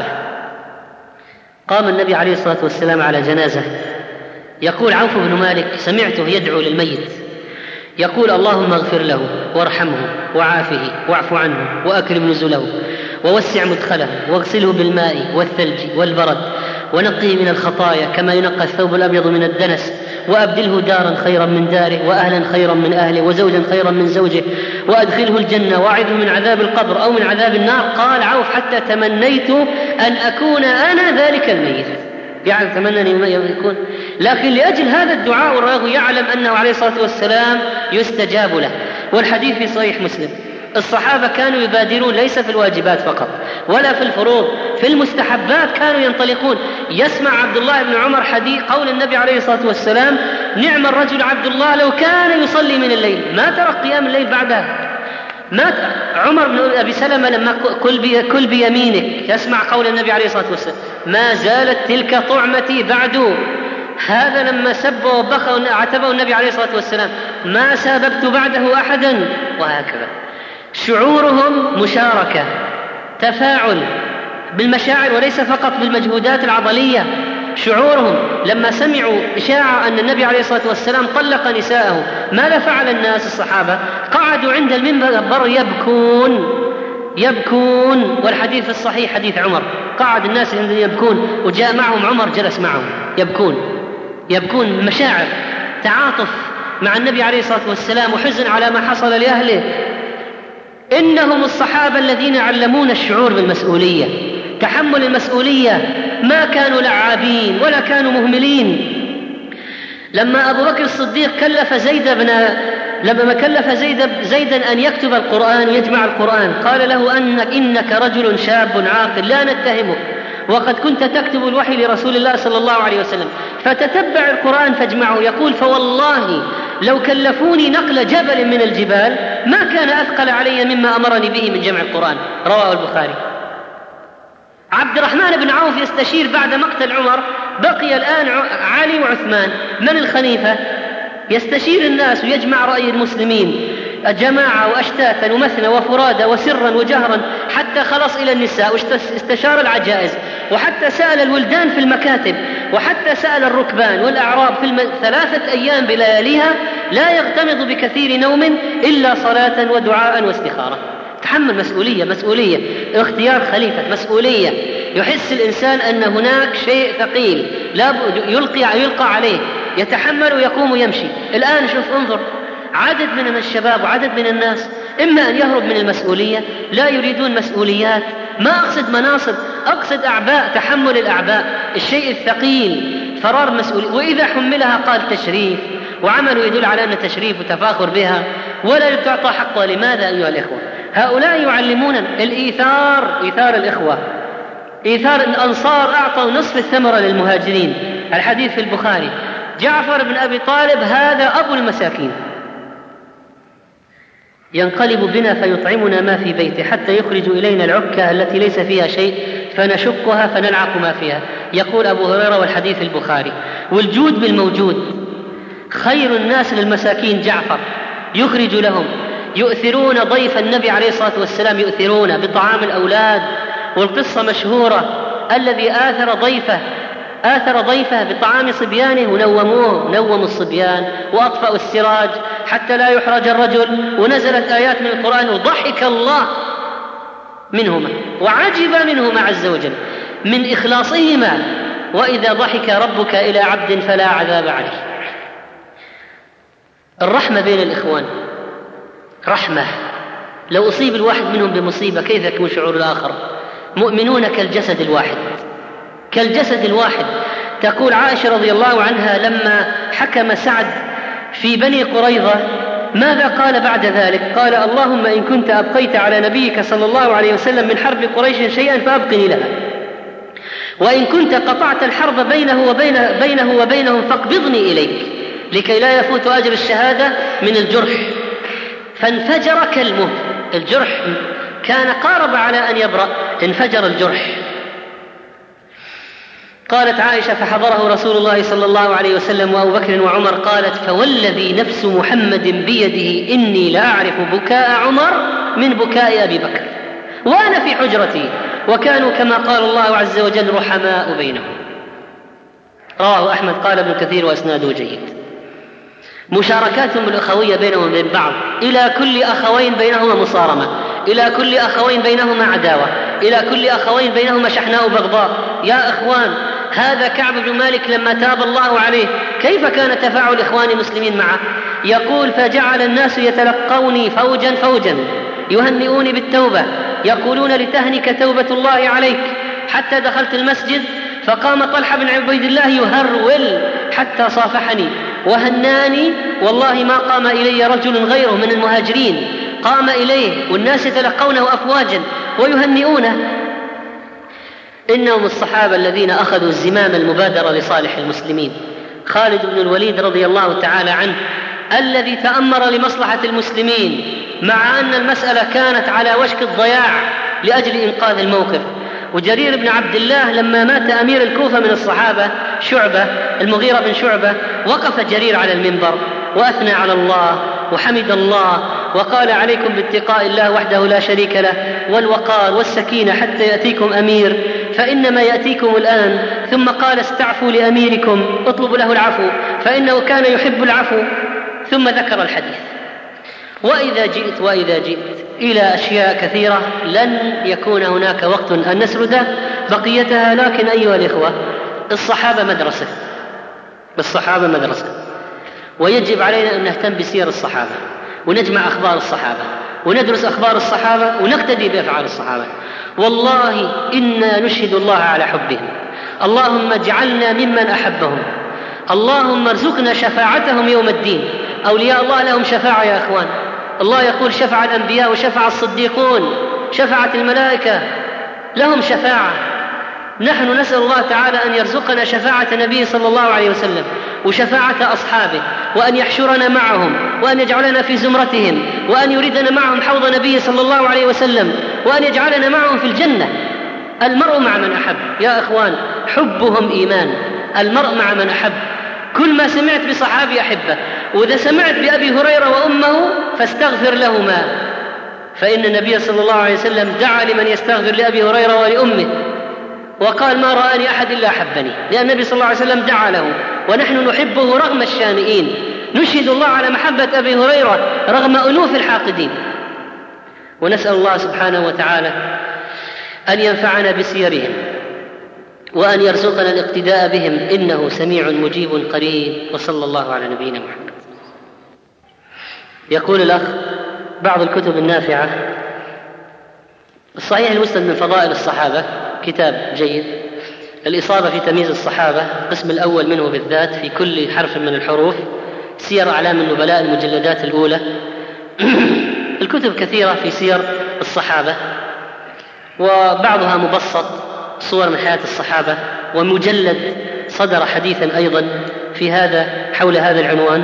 قام النبي عليه الصلاة والسلام على جنازة، يقول عوف بن مالك: سمعته يدعو للميت يقول: اللهم اغفر له وارحمه وعافه واعف عنه وأكرم نزله ووسع مدخله واغسله بالماء والثلج والبرد ونقه من الخطايا كما ينقى الثوب الأبيض من الدنس، وأبدله دارا خيرا من داره وأهلا خيرا من أهله وزوجا خيرا من زوجه، وأدخله الجنة وأعذه من عذاب القبر أو من عذاب النار. قال عوف: حتى تمنيت أن أكون أنا ذلك الميت. يعني تمنى أن يكون، لكن لأجل هذا الدعاء والرغم يعلم أنه عليه الصلاة والسلام يستجاب له. والحديث في صحيح مسلم. الصحابة كانوا يبادرون ليس في الواجبات فقط ولا في الفروض، في المستحبات كانوا ينطلقون. يسمع عبد الله بن عمر حديث قول النبي عليه الصلاة والسلام: نعم الرجل عبد الله لو كان يصلي من الليل ما ترك قيام الليل بعدها. ما عمر بن أبي سلمة لما كل, بي كل بيمينك، يسمع قول النبي عليه الصلاة والسلام: ما زالت تلك طعمتي بعد. هذا لما سب وبخ وعتبه النبي عليه الصلاة والسلام: ما ساببت بعده أحدا. وهكذا شعورهم مشاركة، تفاعل بالمشاعر وليس فقط بالمجهودات العضلية. شعورهم لما سمعوا إشاعة أن النبي عليه الصلاة والسلام طلق نساءه، ماذا فعل الناس الصحابة؟ قعدوا عند المنبر يبكون يبكون والحديث الصحيح حديث عمر، قعد الناس يبكون وجاء معهم عمر جلس معهم يبكون يبكون مشاعر تعاطف مع النبي عليه الصلاة والسلام وحزن على ما حصل لأهله. إنهم الصحابة الذين علمون الشعور بالمسؤولية، تحمل المسؤولية، ما كانوا لعابين ولا كانوا مهملين. لما أبو بكر الصديق كلف زيد بن لما كلف زيد زيدا أن يكتب القرآن ويجمع القرآن، قال له أنك إنك رجل شاب عاقل لا نتهمك، وقد كنت تكتب الوحي لرسول الله صلى الله عليه وسلم، فتتبع القرآن فاجمعه. يقول: فوالله لو كلفوني نقل جبل من الجبال ما كان أثقل علي مما أمرني به من جمع القرآن. رواه البخاري. عبد الرحمن بن عوف يستشير بعد مقتل عمر، بقي الآن علي وعثمان، من الخليفة؟ يستشير الناس ويجمع رأي المسلمين جماعة وأشتاتا ومثنى وفرادا وسرا وجهرا، حتى خلص إلى النساء واستشار العجائز، وحتى سأل الولدان في المكاتب، وحتى سأل الركبان والأعراب في الم... ثلاثة أيام بلياليها لا يغتمض بكثير نوم إلا صلاة ودعاء واستخارة. تحمل مسؤولية، مسؤولية اختيار خليفة، مسؤولية يحس الإنسان أن هناك شيء ثقيل لا يلقي يلقى عليه، يتحمل ويقوم ويمشي. الآن شوف انظر عدد من الشباب وعدد من الناس إما أن يهرب من المسؤولية، لا يريدون مسؤوليات، ما أقصد مناصب، أقصد أعباء، تحمل الأعباء، الشيء الثقيل، فرار مسؤولية. وإذا حملها قال تشريف، وعمله يدل على أن تشريف وتفاخر بها ولا تعطى حقها. لماذا أيها الإخوة؟ هؤلاء يعلمون الإيثار، إيثار الإخوة، إيثار. الأنصار أعطوا نصف الثمرة للمهاجرين. الحديث في البخاري جعفر بن أبي طالب هذا أبو المساكين ينقلب بنا فيطعمنا ما في بيته حتى يخرج إلينا العكة التي ليس فيها شيء فنشقها فنلعق ما فيها. يقول أبو هريرة والحديث البخاري. والجود بالموجود. خير الناس للمساكين جعفر، يخرج لهم، يؤثرون ضيف النبي عليه الصلاة والسلام، يؤثرون بطعام الأولاد. والقصة مشهورة، الذي آثر ضيفه آثر ضيفه بطعام صبيانه ونوموه، نوموا الصبيان وأطفأوا السراج حتى لا يحرج الرجل. ونزلت آيات من القرآن وضحك الله منهما وعجب منهما عز وجل من إخلاصهما. وإذا ضحك ربك إلى عبد فلا عذاب عليه. الرحمة بين الإخوان رحمة. لو أصيب الواحد منهم بمصيبة كيف يكون شعور الآخر؟ مؤمنون كالجسد الواحد، كالجسد الواحد. تقول عائشة رضي الله عنها لما حكم سعد في بني قريظة ماذا قال بعد ذلك؟ قال اللهم إن كنت أبقيت على نبيك صلى الله عليه وسلم من حرب قريش شيئا فأبقني لها، وإن كنت قطعت الحرب بينه وبين بينه وبينهم فاقبضني إليك لكي لا يفوت أجر الشهادة من الجرح. فانفجر كلمه، الجرح كان قارب على أن يبرأ، انفجر الجرح. قالت عائشة فحضره رسول الله صلى الله عليه وسلم وأبو بكر وعمر، قالت فوالذي نفس محمد بيده إني لأعرف بكاء عمر من بكاء أبي بكر وأنا في حجرتي، وكانوا كما قال الله عز وجل رحماء بينهم. رواه أحمد. قال ابن كثير وإسناده جيد. مشاركاتهم الأخوية بينهم وبين بعض، إلى كل أخوين بينهما مصارمة، إلى كل أخوين بينهما عداوة، إلى كل أخوين بينهما شحناء بغضاء. يا إخوان، هذا كعب بن مالك لما تاب الله عليه كيف كان تفاعل إخوان المسلمين معه؟ يقول فجعل الناس يتلقوني فوجا فوجا يهنئوني بالتوبة، يقولون لتهنك توبة الله عليك، حتى دخلت المسجد فقام طلحة بن عبيد الله يهرول حتى صافحني وهناني، والله ما قام إلي رجل غيره من المهاجرين، قام إليه والناس يتلقونه أفواجا ويهنئونه. إنهم الصحابة الذين أخذوا الزمام المبادرة لصالح المسلمين. خالد بن الوليد رضي الله تعالى عنه الذي تأمر لمصلحة المسلمين مع أن المسألة كانت على وشك الضياع لأجل إنقاذ الموقف. وجرير بن عبد الله لما مات أمير الكوفة من الصحابة شعبة، المغيرة بن شعبة، وقف جرير على المنبر وأثنى على الله وحمد الله وقال عليكم باتقاء الله وحده لا شريك له والوقار والسكينة حتى يأتيكم أمير، فإنما يأتيكم الآن. ثم قال استعفوا لأميركم، اطلبوا له العفو فإنه كان يحب العفو. ثم ذكر الحديث. وإذا جئت وإذا جئت إلى أشياء كثيرة لن يكون هناك وقت أن نسرد بقيتها، لكن أيها الإخوة الصحابة مدرسة، الصحابة مدرسة، ويجب علينا أن نهتم بسير الصحابة ونجمع أخبار الصحابة وندرس أخبار الصحابة ونقتدي بأفعال الصحابة. والله إنا نشهد الله على حبهم. اللهم اجعلنا ممن أحبهم، اللهم ارزقنا شفاعتهم يوم الدين. أولياء الله لهم شفاعة يا أخوان. الله يقول شفع الأنبياء وشفع الصديقون، شفعت الملائكة، لهم شفاعة. نحن نسأل الله تعالى أن يرزقنا شفاعة النبي صلى الله عليه وسلم وشفاعة أصحابه، وأن يحشرنا معهم، وأن يجعلنا في زمرتهم، وأن يريدنا معهم حوض النبي صلى الله عليه وسلم، وأن يجعلنا معهم في الجنة. المرء مع من أحب يا أخوان، حبهم إيمان. المرء مع من أحب. كل ما سمعت بصحابي أحبه، وإذا سمعت بأبي هريرة وأمه فاستغفر لهما، فإن النبي صلى الله عليه وسلم دعا لمن يستغفر لأبي هريرة ولأمه وقال ما رآني أحد إلا أحبني، لأن النبي صلى الله عليه وسلم دعا له، ونحن نحبه رغم الشانئين. نشهد الله على محبة أبي هريرة رغم ألوف الحاقدين. ونسأل الله سبحانه وتعالى أن ينفعنا بسيرهم وأن يرزقنا الاقتداء بهم، إنه سميع مجيب قريب. وصلى الله على نبينا محمد. يقول الأخ: بعض الكتب النافعة: الصحيح المسند من فضائل الصحابة كتاب جيد، الإصابة في تمييز الصحابة القسم الأول منه بالذات في كل حرف من الحروف، سير أعلام النبلاء المجلدات الأولى. الكتب كثيرة في سير الصحابة، وبعضها مبسط صور من حياة الصحابة، ومجلد صدر حديثا أيضا في هذا حول هذا العنوان.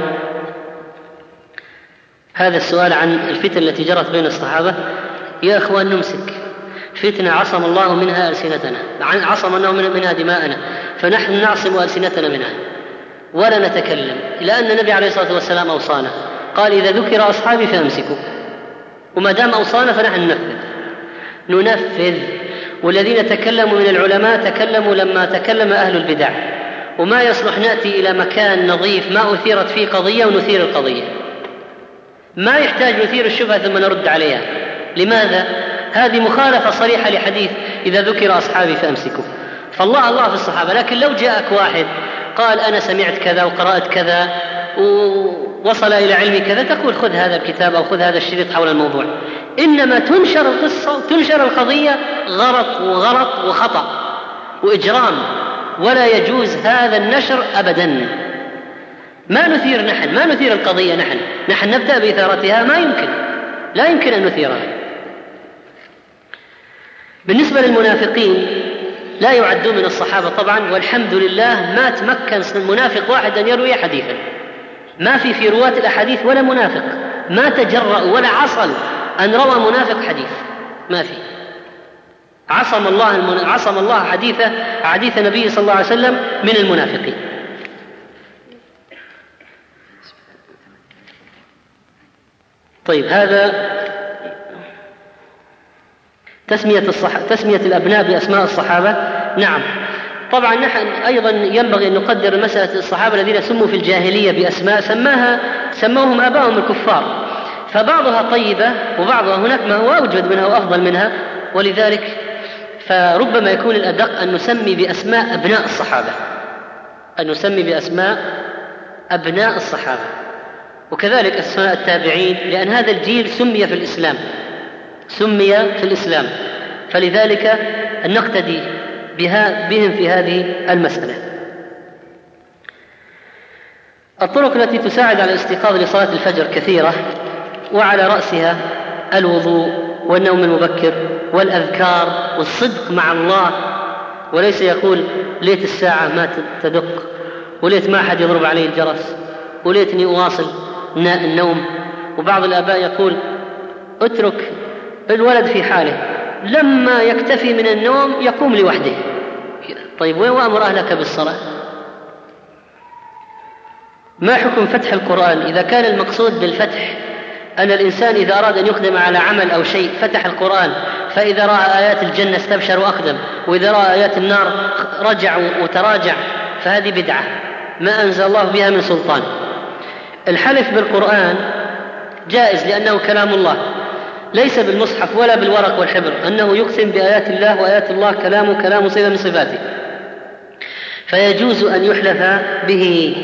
هذا السؤال عن الفتن التي جرت بين الصحابة. يا أخوان، نمسك فتنة عصم الله منها ألسنتنا، عصم الله منها دماءنا، فنحن نعصم ألسنتنا منها ولا نتكلم، لأن النبي عليه الصلاة والسلام أوصانا، قال: إذا ذكر أصحابي فأمسكوا. وما دام أوصانا فنحن ننفذ ننفذ والذين تكلموا من العلماء تكلموا لما تكلم أهل البدع، وما يصلح نأتي إلى مكان نظيف ما أثيرت فيه قضية ونثير القضية، ما يحتاج نثير الشبهة ثم نرد عليها. لماذا؟ هذه مخالفة صريحة لحديث إذا ذكر أصحابي فأمسكوا. فالله الله في الصحابة، لكن لو جاءك واحد قال: أنا سمعت كذا وقرأت كذا ووصل إلى علمي كذا، تقول: خذ هذا الكتاب أو خذ هذا الشريط حول الموضوع. إنما تنشر القصة وتنشر القضية غلط وغلط وخطأ وإجرام، ولا يجوز هذا النشر أبدا. ما نثير نحن ما نثير القضية، نحن نحن نبدأ بإثارتها، ما يمكن لا يمكن أن نثيرها. بالنسبة للمنافقين لا يعدون من الصحابة طبعا، والحمد لله ما تمكن منافق واحد أن يروي حديثا، ما في في رواة الأحاديث ولا منافق ما تجرأوا ولا عصل أن روى منافق حديث، ما في. عصم الله عصم الله حديثه حديث النبي صلى الله عليه وسلم من المنافقين. طيب، هذا تسمية, الصح... تسمية الأبناء بأسماء الصحابة. نعم، طبعا نحن أيضا ينبغي أن نقدر مسألة الصحابة الذين سموا في الجاهلية بأسماء سماها سموهم آباؤهم الكفار، فبعضها طيبة وبعضها هناك ما هو أوجد منها وأفضل منها، ولذلك فربما يكون الأدق أن نسمي بأسماء أبناء الصحابة أن نسمي بأسماء أبناء الصحابة وكذلك أسماء التابعين، لأن هذا الجيل سمي في الإسلام سمي في الإسلام فلذلك أن نقتدي بها بهم في هذه المسألة. الطرق التي تساعد على الاستيقاظ لصلاة الفجر كثيرة، وعلى رأسها الوضوء والنوم المبكر والأذكار والصدق مع الله، وليس يقول ليت الساعة ما تدق، وليت ما أحد يضرب علي الجرس، وليتني أواصل النوم. وبعض الآباء يقول اترك الولد في حاله، لما يكتفي من النوم يقوم لوحده. طيب، وين وأمر أهلك بالصلاة؟ ما حكم فتح القرآن إذا كان المقصود بالفتح أن الإنسان إذا أراد أن يقدم على عمل أو شيء فتح القرآن، فإذا رأى آيات الجنة استبشر وأقدم، وإذا رأى آيات النار رجع وتراجع، فهذه بدعة ما أنزل الله بها من سلطان. الحلف بالقرآن جائز لأنه كلام الله، ليس بالمصحف ولا بالورق والحبر، أنه يقسم بآيات الله، وآيات الله كلامه كلام صفة من صفاته، فيجوز أن يحلف به.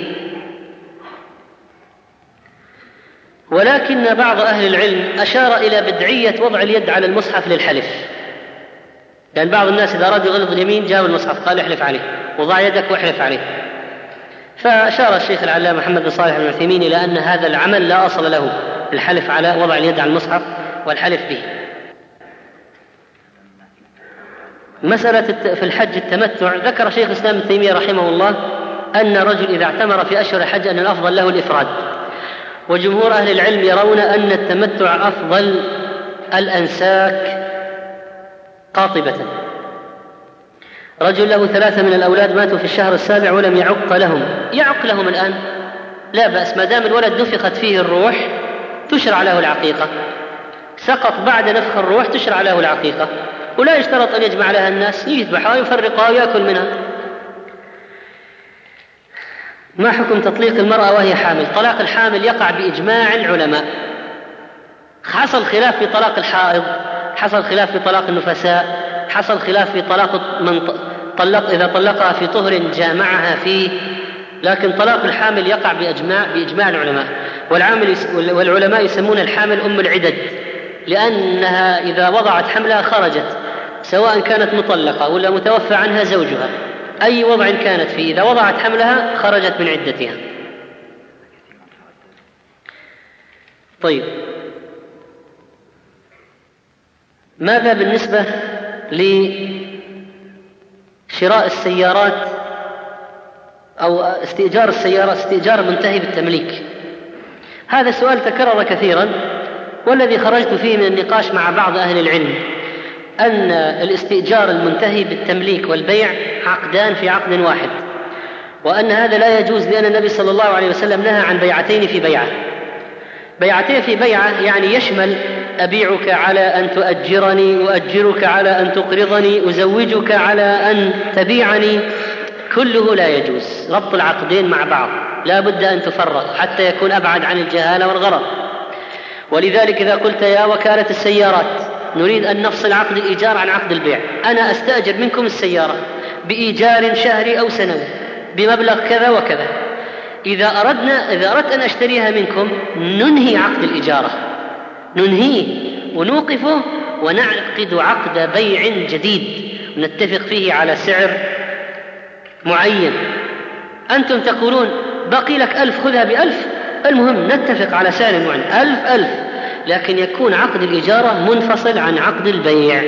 ولكن بعض أهل العلم أشار إلى بدعية وضع اليد على المصحف للحلف، لأن يعني بعض الناس إذا أراد يغلظ اليمين جاب المصحف قال احلف عليه، وضع يدك واحلف عليه. فأشار الشيخ العلامة محمد بن صالح العثيمين إلى أن هذا العمل لا أصل له، الحلف على وضع اليد على المصحف والحلف به. مسألة في الحج التمتع، ذكر شيخ الإسلام ابن تيمية رحمه الله أن رجل إذا اعتمر في أشهر الحج أن الأفضل له الإفراد، وجمهور أهل العلم يرون أن التمتع أفضل الأنساك قاطبة. رجل له ثلاثة من الأولاد ماتوا في الشهر السابع ولم يعق لهم، يعق لهم الآن لا بأس، ما دام الولد نفخت فيه الروح تشرع له العقيقة، سقط بعد نفخ الروح تشرع له العقيقة، ولا يشترط أن يجمع لها الناس، يذبحها ويفرقها ويأكل منها. ما حكم تطليق المرأة وهي حامل؟ طلاق الحامل يقع بإجماع العلماء، حصل خلاف في طلاق الحائض، حصل خلاف في طلاق النفساء، حصل خلاف في طلاق من طلق إذا طلقها في طهر جامعها فيه، لكن طلاق الحامل يقع بإجماع, بإجماع العلماء. والعامل والعلماء يسمون الحامل أم العدد، لأنها إذا وضعت حملها خرجت، سواء كانت مطلقة ولا متوفى عنها زوجها، أي وضع كانت فيه إذا وضعت حملها خرجت من عدتها. طيب، ماذا بالنسبة لشراء السيارات أو استئجار السيارة، استئجار منتهي بالتمليك؟ هذا السؤال تكرر كثيرا، والذي خرجت فيه من النقاش مع بعض أهل العلم أن الاستئجار المنتهي بالتمليك والبيع عقدان في عقد واحد، وأن هذا لا يجوز، لأن النبي صلى الله عليه وسلم نهى عن بيعتين في بيعة. بيعتين في بيعة يعني يشمل أبيعك على أن تؤجرني، أؤجرك على أن تقرضني، أزوجك على أن تبيعني، كله لا يجوز. ربط العقدين مع بعض لا بد أن تفرق حتى يكون أبعد عن الجهالة والغرر. ولذلك إذا قلت يا وكالة السيارات نريد أن نفصل عقد الإيجار عن عقد البيع، أنا أستأجر منكم السيارة بإيجار شهري أو سنوي بمبلغ كذا وكذا، إذا أردنا إذا أردت أن أشتريها منكم ننهي عقد الإجارة، ننهيه ونوقفه ونعقد عقد بيع جديد نتفق فيه على سعر معين. أنتم تقولون باقي لك ألف خذها بألف، المهم نتفق على سعر معين، ألف ألف، لكن يكون عقد الإجارة منفصل عن عقد البيع.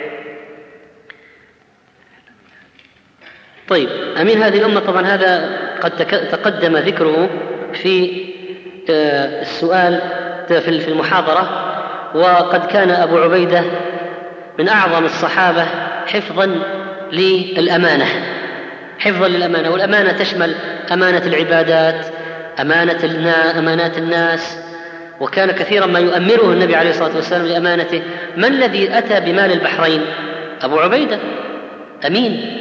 طيب، أمين هذه الأمة، طبعا هذا قد تقدم ذكره في السؤال في المحاضرة، وقد كان أبو عبيدة من أعظم الصحابة حفظا للأمانة، حفظا للأمانة، والأمانة تشمل أمانة العبادات، أمانة أمانات الناس، وكان كثيرا ما يؤمره النبي عليه الصلاة والسلام لأمانته. من الذي أتى بمال البحرين؟ أبو عبيدة، أمين.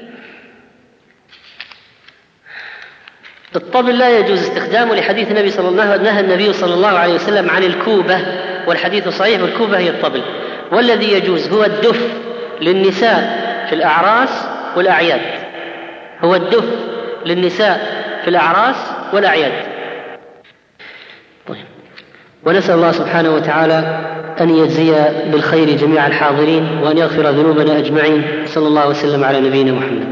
الطبل لا يجوز استخدامه لحديث النبي صلى الله عليه وسلم، نهى النبي صلى الله عليه وسلم عن الكوبة، والحديث صحيح، والكوبة هي الطبل. والذي يجوز هو الدف للنساء في الأعراس والأعياد، هو الدف للنساء في الأعراس والأعياد. طيب، ونسأل الله سبحانه وتعالى أن يجزي بالخير جميع الحاضرين، وأن يغفر ذنوبنا أجمعين. صلى الله وسلم على نبينا محمد.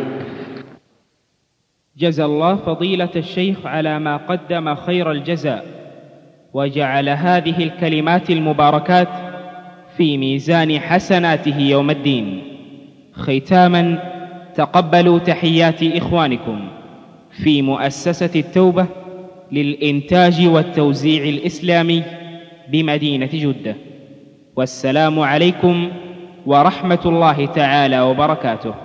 جزى الله فضيلة الشيخ على ما قدم خير الجزاء، وجعل هذه الكلمات المباركات في ميزان حسناته يوم الدين. ختاما، تقبلوا تحيات إخوانكم في مؤسسة التوبة للإنتاج والتوزيع الإسلامي بمدينة جدة، والسلام عليكم ورحمة الله تعالى وبركاته.